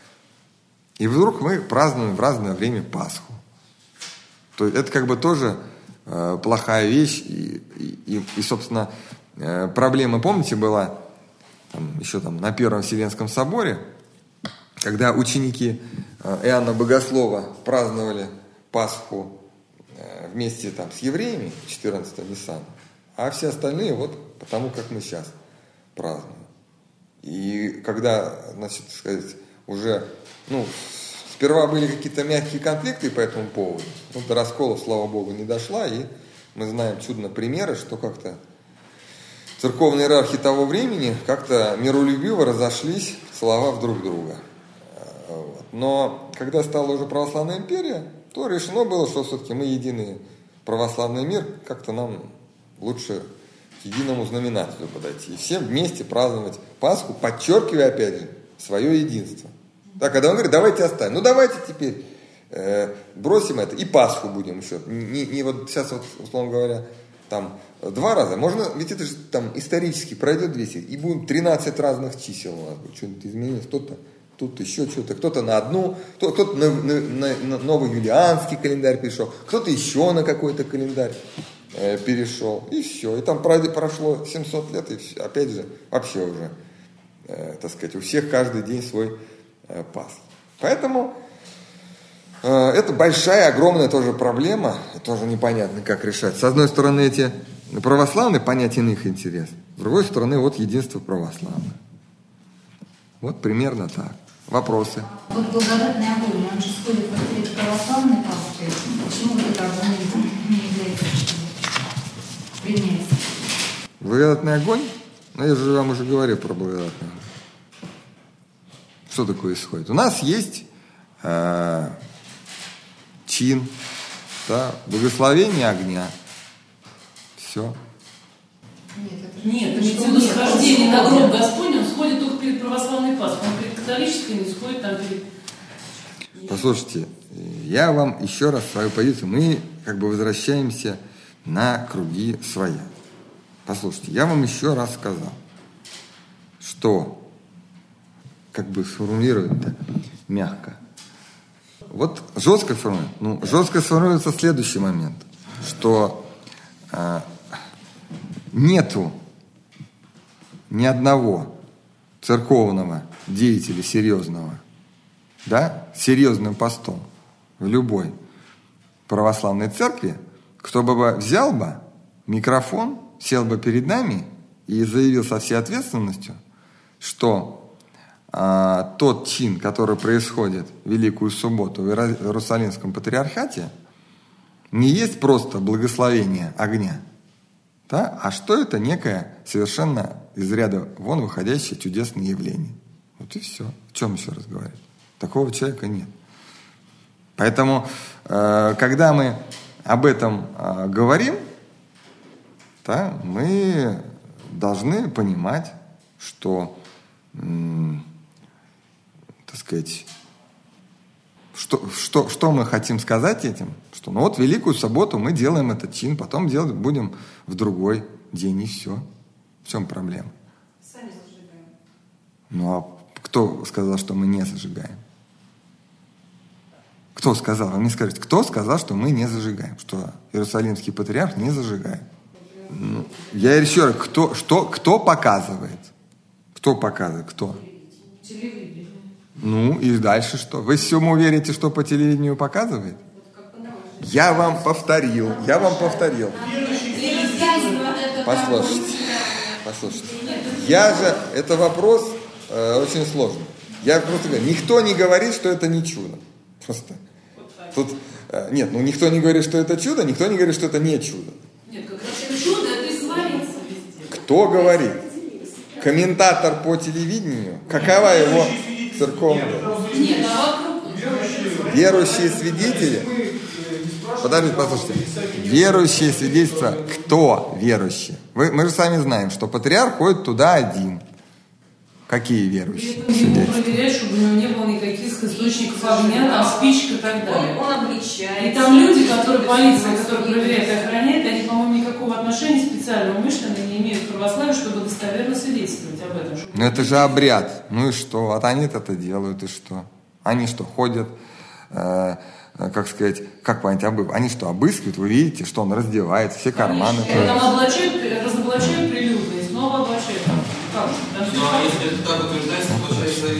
A: И вдруг мы празднуем в разное время Пасху. То есть это как бы тоже э, плохая вещь. И, и, и собственно, э, проблема, помните, была... Там, еще там на Первом Вселенском соборе, когда ученики Иоанна Богослова праздновали Пасху вместе там с евреями, четырнадцатого Ниссана, а все остальные вот потому, как мы сейчас празднуем. И когда, значит, сказать, уже, ну, сперва были какие-то мягкие конфликты по этому поводу, ну, до расколов, слава Богу, не дошла, и мы знаем чудно примеры, что как-то церковные иерархи того времени как-то миролюбиво разошлись, целовав друг друга. Вот. Но когда стала уже православная империя, то решено было, что все-таки мы единый православный мир, как-то нам лучше к единому знаменателю подойти. И всем вместе праздновать Пасху, подчеркивая, опять же, свое единство. Да, когда он говорит, давайте оставим. Ну, давайте теперь э, бросим это и Пасху будем еще. Не, не вот сейчас, вот, условно говоря, там два раза. Можно, ведь это же там исторически пройдет двести, и будем тринадцать разных чисел у нас будет. Что-нибудь изменилось, кто-то тут еще что-то, кто-то на одну, кто-то на, на, на, на новый юлианский календарь перешел, кто-то еще на какой-то календарь э, перешел, и все. И там прошло семьсот лет, и все, опять же, вообще уже, э, так сказать, у всех каждый день свой э, Пасх. Поэтому э, это большая, огромная тоже проблема, и тоже непонятно, как решать. С одной стороны, эти православные, понятен их интерес, с другой стороны, вот единство православное. Вот примерно так. Вопросы?
E: Вот благодатный огонь, он же сходит в портрет православной Пасхи. Почему вот это огонь не является применяется?
A: Благодатный огонь? Ну, я же вам уже говорил про благодатный огонь. Что такое исходит? У нас есть э, чин, да, благословение огня. Все.
E: Нет, это же
F: Нет, имеется в виду схождение на гроб Господень, он сходит только перед православной Пасхой, он перед католической не сходит там перед...
A: Послушайте, я вам еще раз свою позицию, мы как бы возвращаемся на круги своя. Послушайте, я вам еще раз сказал, что, как бы сформулировать-то мягко, вот жестко формулируется, ну, жестко сформулируется следующий момент, что э, нету ни одного церковного деятеля серьезного, да, с серьезным постом в любой православной церкви, кто бы взял бы микрофон, сел бы перед нами и заявил со всей ответственностью, что а, тот чин, который происходит в Великую Субботу в Иерусалимском патриархате, не есть просто благословение огня, да, а что это некое совершенно из ряда вон выходящее чудесное явление. Вот и все. В чем еще раз говорить? Такого человека нет. Поэтому, э, когда мы об этом э, говорим, да, мы должны понимать, что, м, так сказать, что, что, что мы хотим сказать этим, что ну вот Великую Субботу мы делаем этот чин, потом делать будем в другой день, и все. В чем проблема?
D: Сами зажигаем.
A: Ну а кто сказал, что мы не зажигаем? Кто сказал? Вы мне скажите, кто сказал, что мы не зажигаем? Что Иерусалимский патриарх не зажигает? Ну, я еще раз, кто, что, кто показывает? Кто показывает? Кто?
D: Телевидение.
A: Ну и дальше что? Вы всему верите, что по телевидению показывает? Я вам повторил, я вам повторил. Послушайте, послушайте. Я же, это вопрос э, очень сложный. Я просто говорю, никто не говорит, что это не чудо. Просто. Тут, э, нет, ну никто не говорит, что это чудо, никто не говорит, что это не чудо.
F: Нет, как раз чудо, это и говорится везде.
A: Кто говорит? Комментатор по телевидению? Какова его церковная?
F: Нет, а вокруг...
A: Верующие свидетели? Подождите, послушайте. Верующие свидетельства. Кто верующие? Вы, мы же сами знаем, что патриарх ходит туда один. Какие верующие?
F: При этом ему проверять, чтобы у него не было никаких источников огня, там спичек и так далее.
D: Он, он обличает.
F: И там люди, которые полиция, которые проверяет и охраняет, они, по-моему, никакого отношения специально умышленно не имеют к православию, чтобы достоверно свидетельствовать об этом.
A: Ну это же обряд. Ну и что? Вот они это делают, и что? Они что, ходят, э, как сказать, как понять, обы... они что, обыскивают? Вы видите, что он раздевает, все карманы.
F: Там облачают, разоблачают прилюдно, и снова облачают. Как?
B: Ну а если это так утверждается, получается, и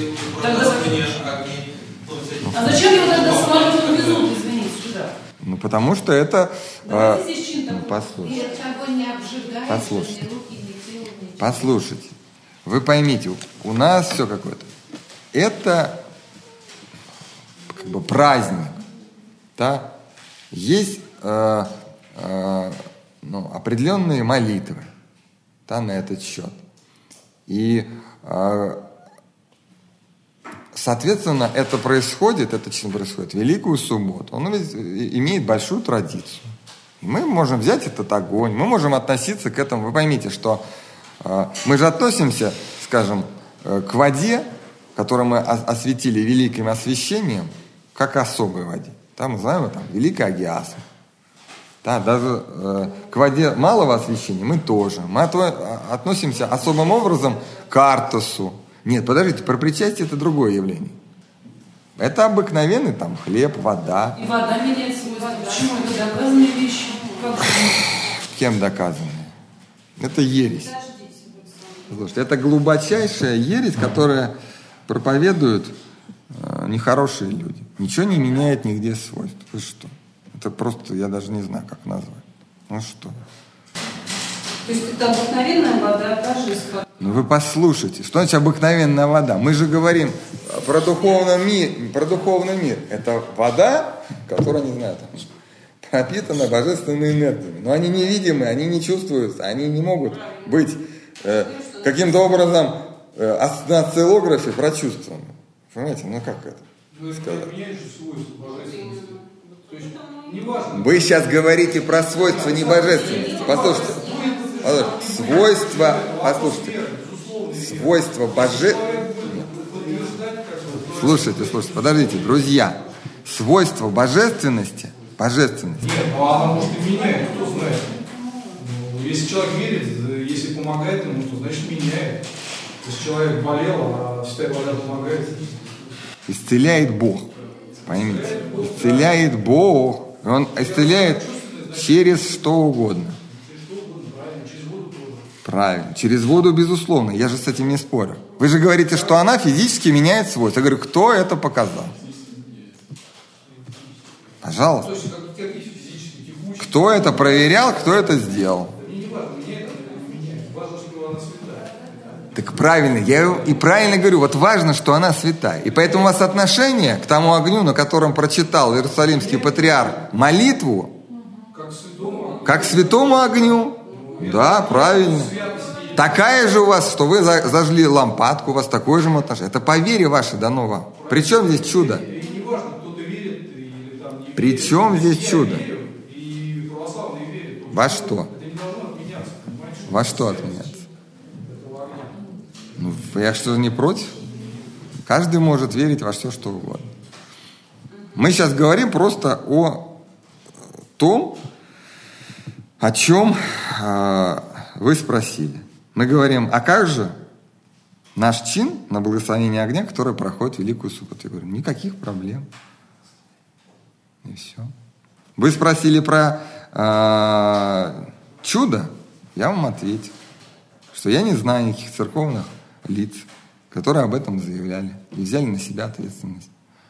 F: Божественные огни. А зачем его тогда самолетом везут, извините, сюда?
A: Ну, потому что это...
F: Давайте
A: э,
F: здесь чин такой.
A: послушайте,
E: Огонь не обжигает,
A: послушайте,
E: ни руки, ни тело, ни-
A: послушайте. Вы поймите, у нас все какое-то. Это как бы праздник. Да? Есть э, э, ну, определенные молитвы, да, на этот счет. И, э, соответственно, это происходит, это чин происходит в Великую Субботу. Он ведь имеет большую традицию. И мы можем взять этот огонь, мы можем относиться к этому. Вы поймите, что э, мы же относимся, скажем, э, к воде, которую мы осветили великим освящением, как к особой воде. Да, мы знаем, там, Великая Агиасма. Да, даже э, к воде малого освящения мы тоже. Мы отво- относимся особым образом к Артосу. Нет, подождите, про причастие это другое явление. Это обыкновенный там хлеб, вода.
F: И вода меняет свойства. Почему? Это доказанные вещи. Как же?
A: Кем доказанные? Это ересь. Слушайте, это глубочайшая ересь, которая проповедуют э, нехорошие люди. Ничего не меняет нигде свойств. Вы что? Это просто, я даже не знаю, как назвать. Ну что?
F: То есть это обыкновенная вода, божественная.
A: Ну вы послушайте, что значит обыкновенная вода? Мы же говорим про духовный мир, про духовный мир. Это вода, которая, не знаю, там, пропитана божественными энергиями. Но они невидимы, они не чувствуются, они не могут быть э, каким-то образом э, на осциллографе прочувствованы. Понимаете, ну как это сказать? Вы сейчас говорите про свойства небожественности. Послушайте. Свойства, послушайте, свойства боже... Слушайте, слушайте, подождите, друзья. Свойства божественности, божественности.
B: Нет, ну она может и меняет, кто знает. Ну, если человек верит, если помогает ему, то значит меняет. Если человек болел, а святая вода помогает.
A: Исцеляет Бог. Поймите. Исцеляет Бог. Он исцеляет через что угодно. Правильно. Через воду, безусловно. Я же с этим не спорю. Вы же говорите, что она физически меняет свойства. Я говорю, кто это показал? Пожалуйста. Кто это проверял, кто это сделал? Так правильно. Я и правильно говорю. Вот важно, что она святая. И поэтому у вас отношение к тому огню, на котором прочитал Иерусалимский патриарх молитву, как к святому огню. Да, правильно. Такая же у вас, что вы зажгли лампадку, у вас такое же отношение. Это по вере вашей дано вам. Причем здесь чудо? Причем здесь чудо? Во что? Во что отменяться? Ну, я что, не против? Каждый может верить во все, что угодно. Мы сейчас говорим просто о том, о чем э, вы спросили. Мы говорим, а как же наш чин на благословение огня, который проходит Великую Субботу? Я говорю, никаких проблем. И все. Вы спросили про э, чудо, я вам ответил, что я не знаю никаких церковных лиц, которые об этом заявляли и взяли на себя ответственность.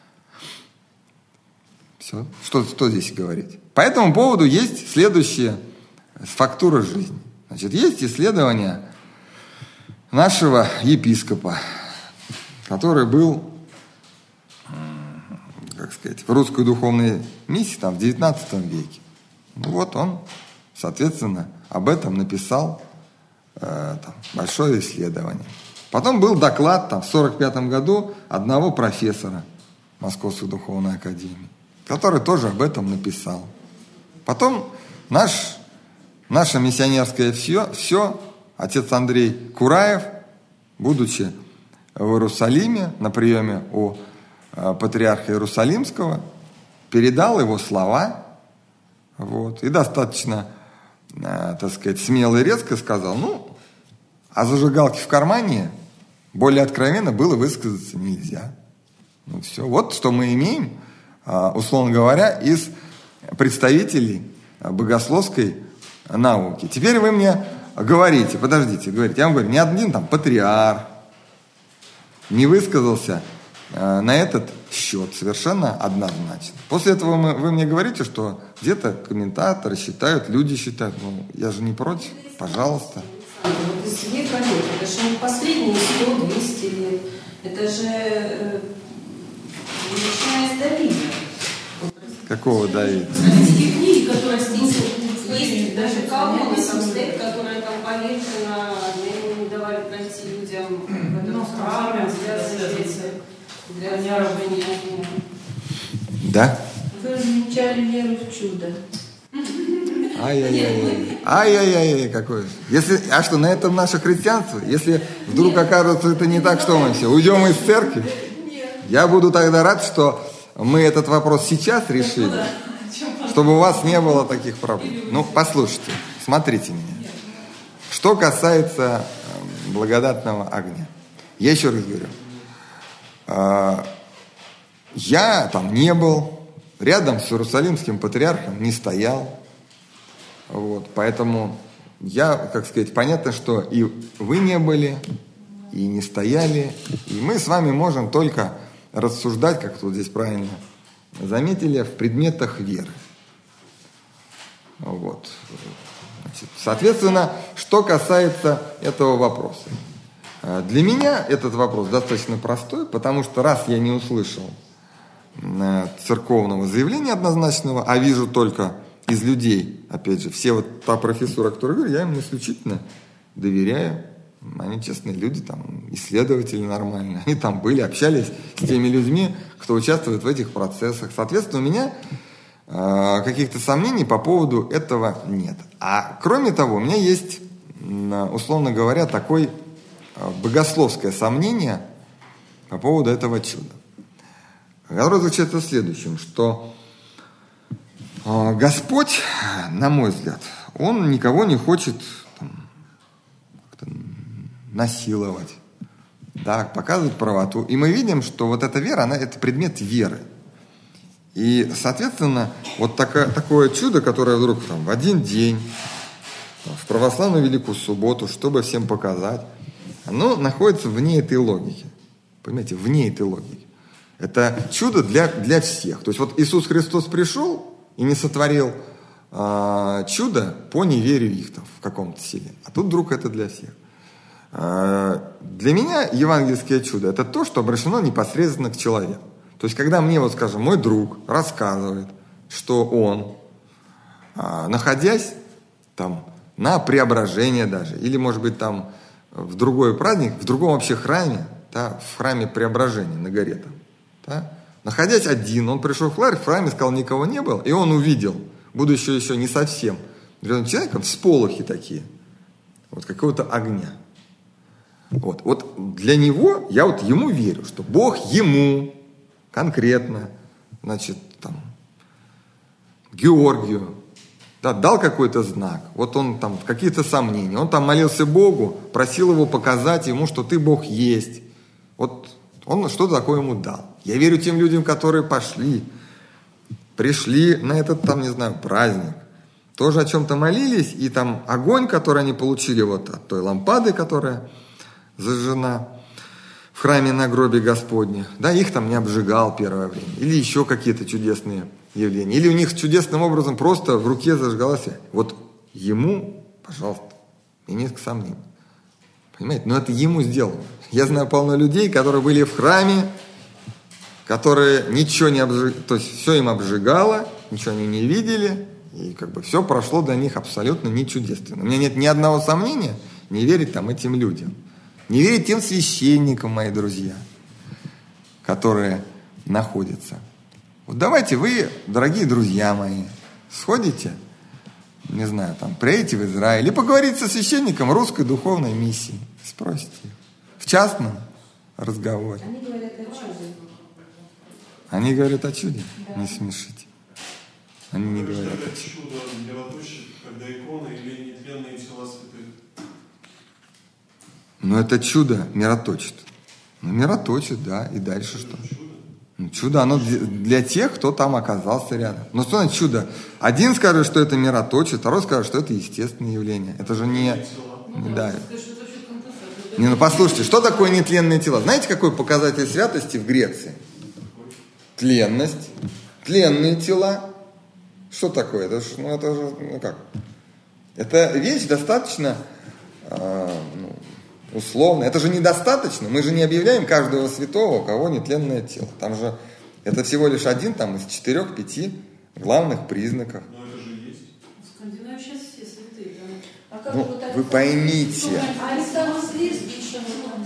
A: Все. Что, что здесь говорить? По этому поводу есть следующие фактуры жизни. Значит, есть исследование нашего епископа, который был, как сказать, в русской духовной миссии там, в девятнадцатом веке. Ну вот он, соответственно, об этом написал э, там, большое исследование. Потом был доклад там, в сорок пятом году одного профессора Московской духовной академии, который тоже об этом написал. Потом наш, наше миссионерское все, все, отец Андрей Кураев, будучи в Иерусалиме на приеме у э, патриарха Иерусалимского, передал его слова, вот, и достаточно, э, так сказать, смело и резко сказал, ну, о зажигалке в кармане более откровенно было высказаться нельзя. Ну все, вот что мы имеем, э, условно говоря, из представителей богословской науки. Теперь вы мне говорите, подождите, говорите, я вам говорю, ни один там патриарх не высказался э, на этот счет совершенно однозначно. После этого мы, вы мне говорите, что где-то комментаторы считают, люди считают. Ну, я же не против, пожалуйста.
G: Вот из века лет, это же не последние сто-двести лет, это же э, начиная с Давида.
A: Какого Давида?
F: Эти книги, которые
G: Есть даже колонны там стоят, которые там повешены, ему не давали пройти людям в этом храме, связанные для заражения.
A: Да?
D: Вы замечали веру в чудо.
A: Ай-яй-яй. Ай-яй-яй, какое. Если, а что, на этом наше христианство? Если вдруг окажется это не так, что мы все, уйдем из церкви? Я буду тогда рад, что мы этот вопрос сейчас решили, чтобы у вас не было таких проблем. Ну, послушайте, смотрите меня. Что касается благодатного огня. Я еще раз говорю. Я там не был, рядом с Иерусалимским патриархом не стоял. Вот, поэтому я, как сказать, понятно, что и вы не были, и не стояли, и мы с вами можем только рассуждать, как тут здесь правильно заметили, в предметах веры. Вот. Значит, соответственно, что касается этого вопроса. Для меня этот вопрос достаточно простой, потому что раз я не услышал церковного заявления однозначного, а вижу только из людей, опять же, все вот та профессура, которую говорю, я им исключительно доверяю. Они честные люди, там, исследователи нормальные. Они там были, общались с теми людьми, кто участвует в этих процессах. Соответственно, у меня э, каких-то сомнений по поводу этого нет. А кроме того, у меня есть, условно говоря, такое э, богословское сомнение по поводу этого чуда. Которое заключается в следующем, что э, Господь, на мой взгляд, Он никого не хочет там, как-то насиловать, да, показывать правоту. И мы видим, что вот эта вера, она, это предмет веры. И, соответственно, вот такое, такое чудо, которое вдруг там, в один день, в православную Великую Субботу, чтобы всем показать, оно находится вне этой логики. Понимаете, вне этой логики. Это чудо для, для всех. То есть вот Иисус Христос пришел и не сотворил э, чудо по неверию их там, в каком-то селе. А тут вдруг это для всех. Для меня евангельское чудо – это то, что обращено непосредственно к человеку. То есть, когда мне, вот, скажем, мой друг рассказывает, что он, находясь там на Преображение даже, или, может быть, там в другой праздник, в другом вообще храме, да, в храме Преображения на горе там, да, находясь один, он пришел в храм, в храме сказал, никого не было, и он увидел, будучи еще не совсем человеком, всполохи такие, вот какого-то огня. Вот, вот для него, я вот ему верю, что Бог ему конкретно, значит, там, Георгию, да, дал какой-то знак, вот он там, какие-то сомнения, он там молился Богу, просил его показать ему, что ты Бог есть. Вот он что-то такое ему дал. Я верю тем людям, которые пошли, пришли на этот, там, не знаю, праздник, тоже о чем-то молились, и там огонь, который они получили вот от той лампады, которая зажжена в храме на гробе Господне, да, их там не обжигал первое время, или еще какие-то чудесные явления, или у них чудесным образом просто в руке зажигалась. Вот ему, пожалуйста, и нет сомнений. Понимаете, но это ему сделано. Я знаю полно людей, которые были в храме, которые ничего не обжигали, то есть все им обжигало, ничего они не видели, и как бы все прошло для них абсолютно не чудественно. У меня нет ни одного сомнения не верить там этим людям. Не верить тем священникам, мои друзья, которые находятся. Вот давайте вы, дорогие друзья мои, сходите, не знаю, там, приедете в Израиль и поговорите со священником русской духовной миссии. Спросите в частном разговоре.
D: Они говорят о чуде.
A: Они говорят о чуде? Да. Не смешите. Они не говорят о чуде.
H: Чудо мироточит, когда иконы или нетленные тела святых.
A: Но это чудо мироточит. Ну, мироточит, да. И дальше что? Ну, чудо, оно для тех, кто там оказался рядом. Но что значит чудо? Один скажет, что это мироточит, второй скажет, что это естественное явление. Это же не... не да. Не, ну послушайте, что такое нетленные тела? Знаете, какой показатель святости в Греции? Тленность. Тленные тела. Что такое? Это ж, ну, это же, ну как? Это вещь достаточно э, ну, условная. Это же недостаточно. Мы же не объявляем каждого святого, у кого нетленное тело. Там же это всего лишь один там, из четырех-пяти главных признаков.
H: Но это же есть.
F: В Скандинавии сейчас все святые.
D: А как
A: Ну,
D: вот так-
A: вы поймите.
D: А Александр Свирский еще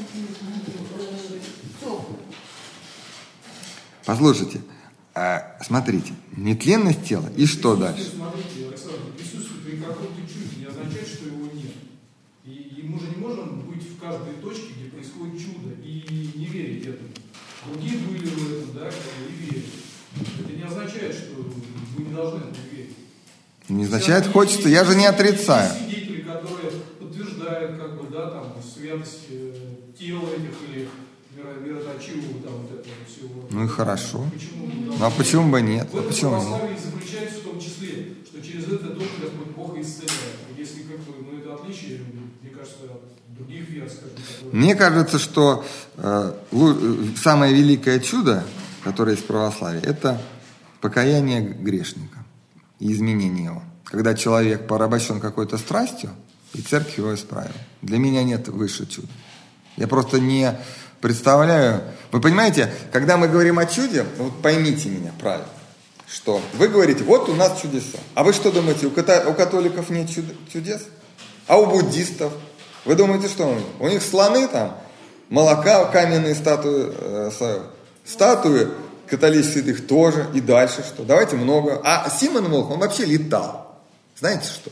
A: Послушайте, а, смотрите, нетленность тела и что дальше?
B: Смотрите, Александр, присутствие при каком-то чуде не означает, что его нет. И, и мы же не можем быть в каждой точке, где происходит чудо, и не верить этому. Другие были в этом, да, и верили. Это не означает, что вы не должны в это верить.
A: Не означает хочется, я же не отрицаю.
B: Есть свидетели, которые подтверждают, как бы, да, там, святость э, тела этих или мироточивого, там, вот этого всего.
A: Ну и хорошо.
B: Почему мы
A: Ну а
B: должны-
A: почему бы нет?
B: В
A: А
B: этом
A: почему нет?
B: православии заключается в том числе, что через это только Господь Бог и исцеляет. И если как бы, ну, это отличие, мне кажется, от других вер, скажем, которые...
A: Мне кажется, что э, лу- самое великое чудо, которое есть в православии, это покаяние грешника и изменение его. Когда человек порабощен какой-то страстью, и церковь его исправила. Для меня нет выше чуда. Я просто не представляю... Вы понимаете, когда мы говорим о чуде, вот поймите меня правильно, что вы говорите, вот у нас чудеса. А вы что думаете, у, ката- у католиков нет чуд- чудес? А у буддистов? Вы думаете, что у них? У них слоны там, молока, каменные статуи, э, статуи католических святых тоже, и дальше что? Давайте много. А Симон Волх, он вообще летал. Знаете что?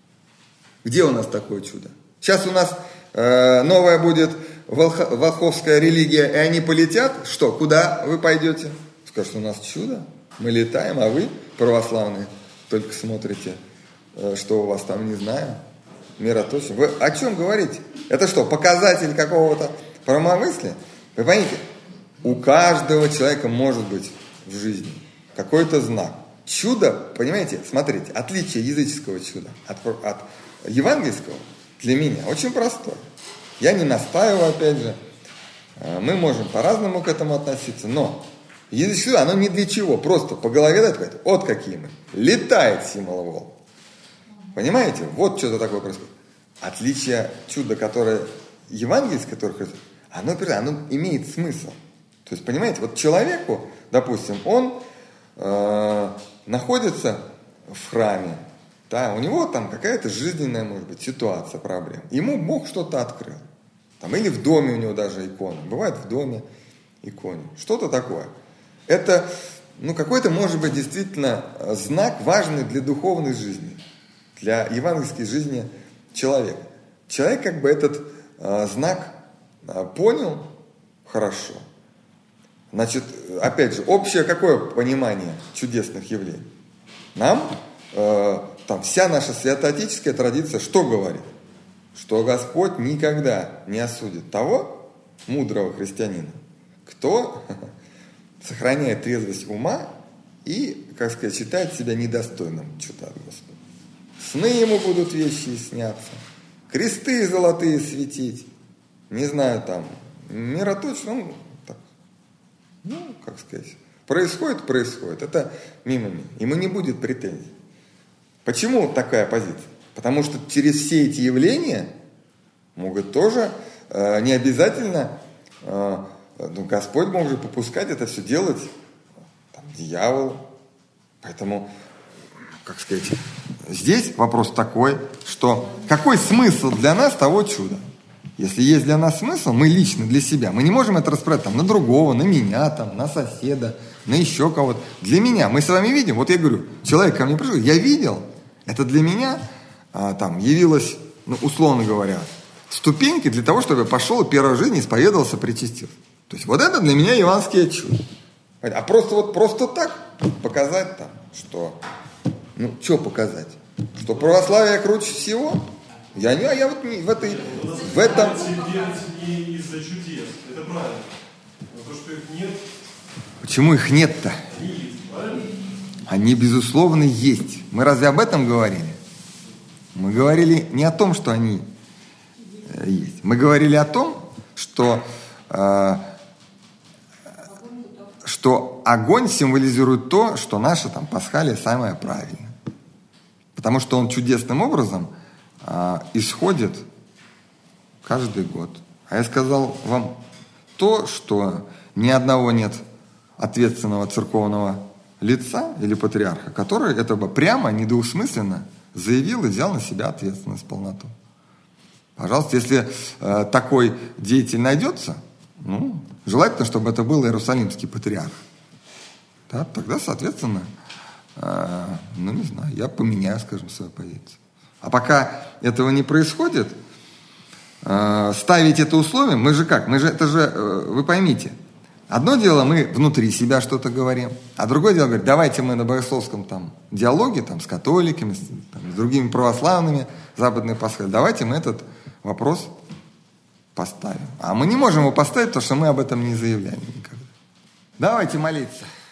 A: Где у нас такое чудо? Сейчас у нас э, новая будет волх- волховская религия, и они полетят. Что, куда вы пойдете? Скажут, у нас чудо, мы летаем, а вы, православные, только смотрите, э, что у вас там, не знаю, мироточие. Вы о чем говорите? Это что, показатель какого-то правомыслия? Вы поймите, у каждого человека может быть в жизни какой-то знак. Чудо, понимаете, смотрите, отличие языческого чуда от, от евангельского для меня очень простое. Я не настаиваю, опять же, мы можем по-разному к этому относиться, но языческое чудо, оно ни для чего, просто по голове дать, говорит, вот какие мы, летает Симон Волк. Понимаете, вот что-то такое происходит. Отличие чуда, которое евангельское, которое, оно, оно имеет смысл. То есть, понимаете, вот человеку, допустим, он э, находится в храме, да, у него там какая-то жизненная, может быть, ситуация, проблема. Ему Бог что-то открыл. Там, или в доме у него даже икона. Бывает в доме иконе. Что-то такое. Это, ну, какой-то, может быть, действительно знак, важный для духовной жизни, для евангельской жизни человека. Человек как бы этот э, знак э, понял хорошо. Значит, опять же, общее какое понимание чудесных явлений? Нам, э, там, вся наша святоотеческая традиция что говорит? Что Господь никогда не осудит того мудрого христианина, кто сохраняет трезвость ума и, как сказать, считает себя недостойным чуда от Господа. Сны ему будут вещи сняться, кресты золотые светить, не знаю, там, мироточно, ну, так, ну, как сказать, происходит, происходит, это мимо меня, ему не будет претензий. Почему такая позиция? Потому что через все эти явления могут тоже э, не обязательно, э, ну, Господь может попускать это все делать, там, дьявол, поэтому, как сказать, здесь вопрос такой, что какой смысл для нас того чуда? Если есть для нас смысл, мы лично для себя, мы не можем это распространять там, на другого, на меня, там, на соседа, на еще кого-то. Для меня, мы с вами видим, вот я говорю, человек ко мне пришел, я видел, это для меня а, там явилось, ну, условно говоря, ступеньки для того, чтобы я пошел и первой жизни исповедовался, причастился. То есть вот это для меня евангельское чудо. А просто вот просто так показать там, что, ну, что показать? Что православие круче всего? Я не, я вот не в этой, в этом...
H: Не из-за чудес, это правильно. Но то, что их нет...
A: Почему их нет-то?
H: Они есть, правильно?
A: Они, безусловно, есть. Мы разве об этом говорили? Мы говорили не о том, что они есть. Мы говорили о том, что, э, что огонь символизирует то, что наше там пасхалия самое правильное. Потому что он чудесным образом э, исходит каждый год. А я сказал вам то, что ни одного нет ответственного церковного лица или патриарха, который это бы прямо, недвусмысленно заявил и взял на себя ответственность полноту. Пожалуйста, если э, такой деятель найдется, ну, желательно, чтобы это был иерусалимский патриарх. Да, тогда, соответственно, э, ну, не знаю, я поменяю, скажем, свою позицию. А пока этого не происходит, э, ставить это условие, мы же как? Мы же, это же, э, вы поймите, одно дело, мы внутри себя что-то говорим, а другое дело, говорит, давайте мы на богословском там, диалоге там, с католиками, с, там, с другими православными, западной пасхалии, давайте мы этот вопрос поставим. А мы не можем его поставить, потому что мы об этом не заявляли никогда. Давайте молиться.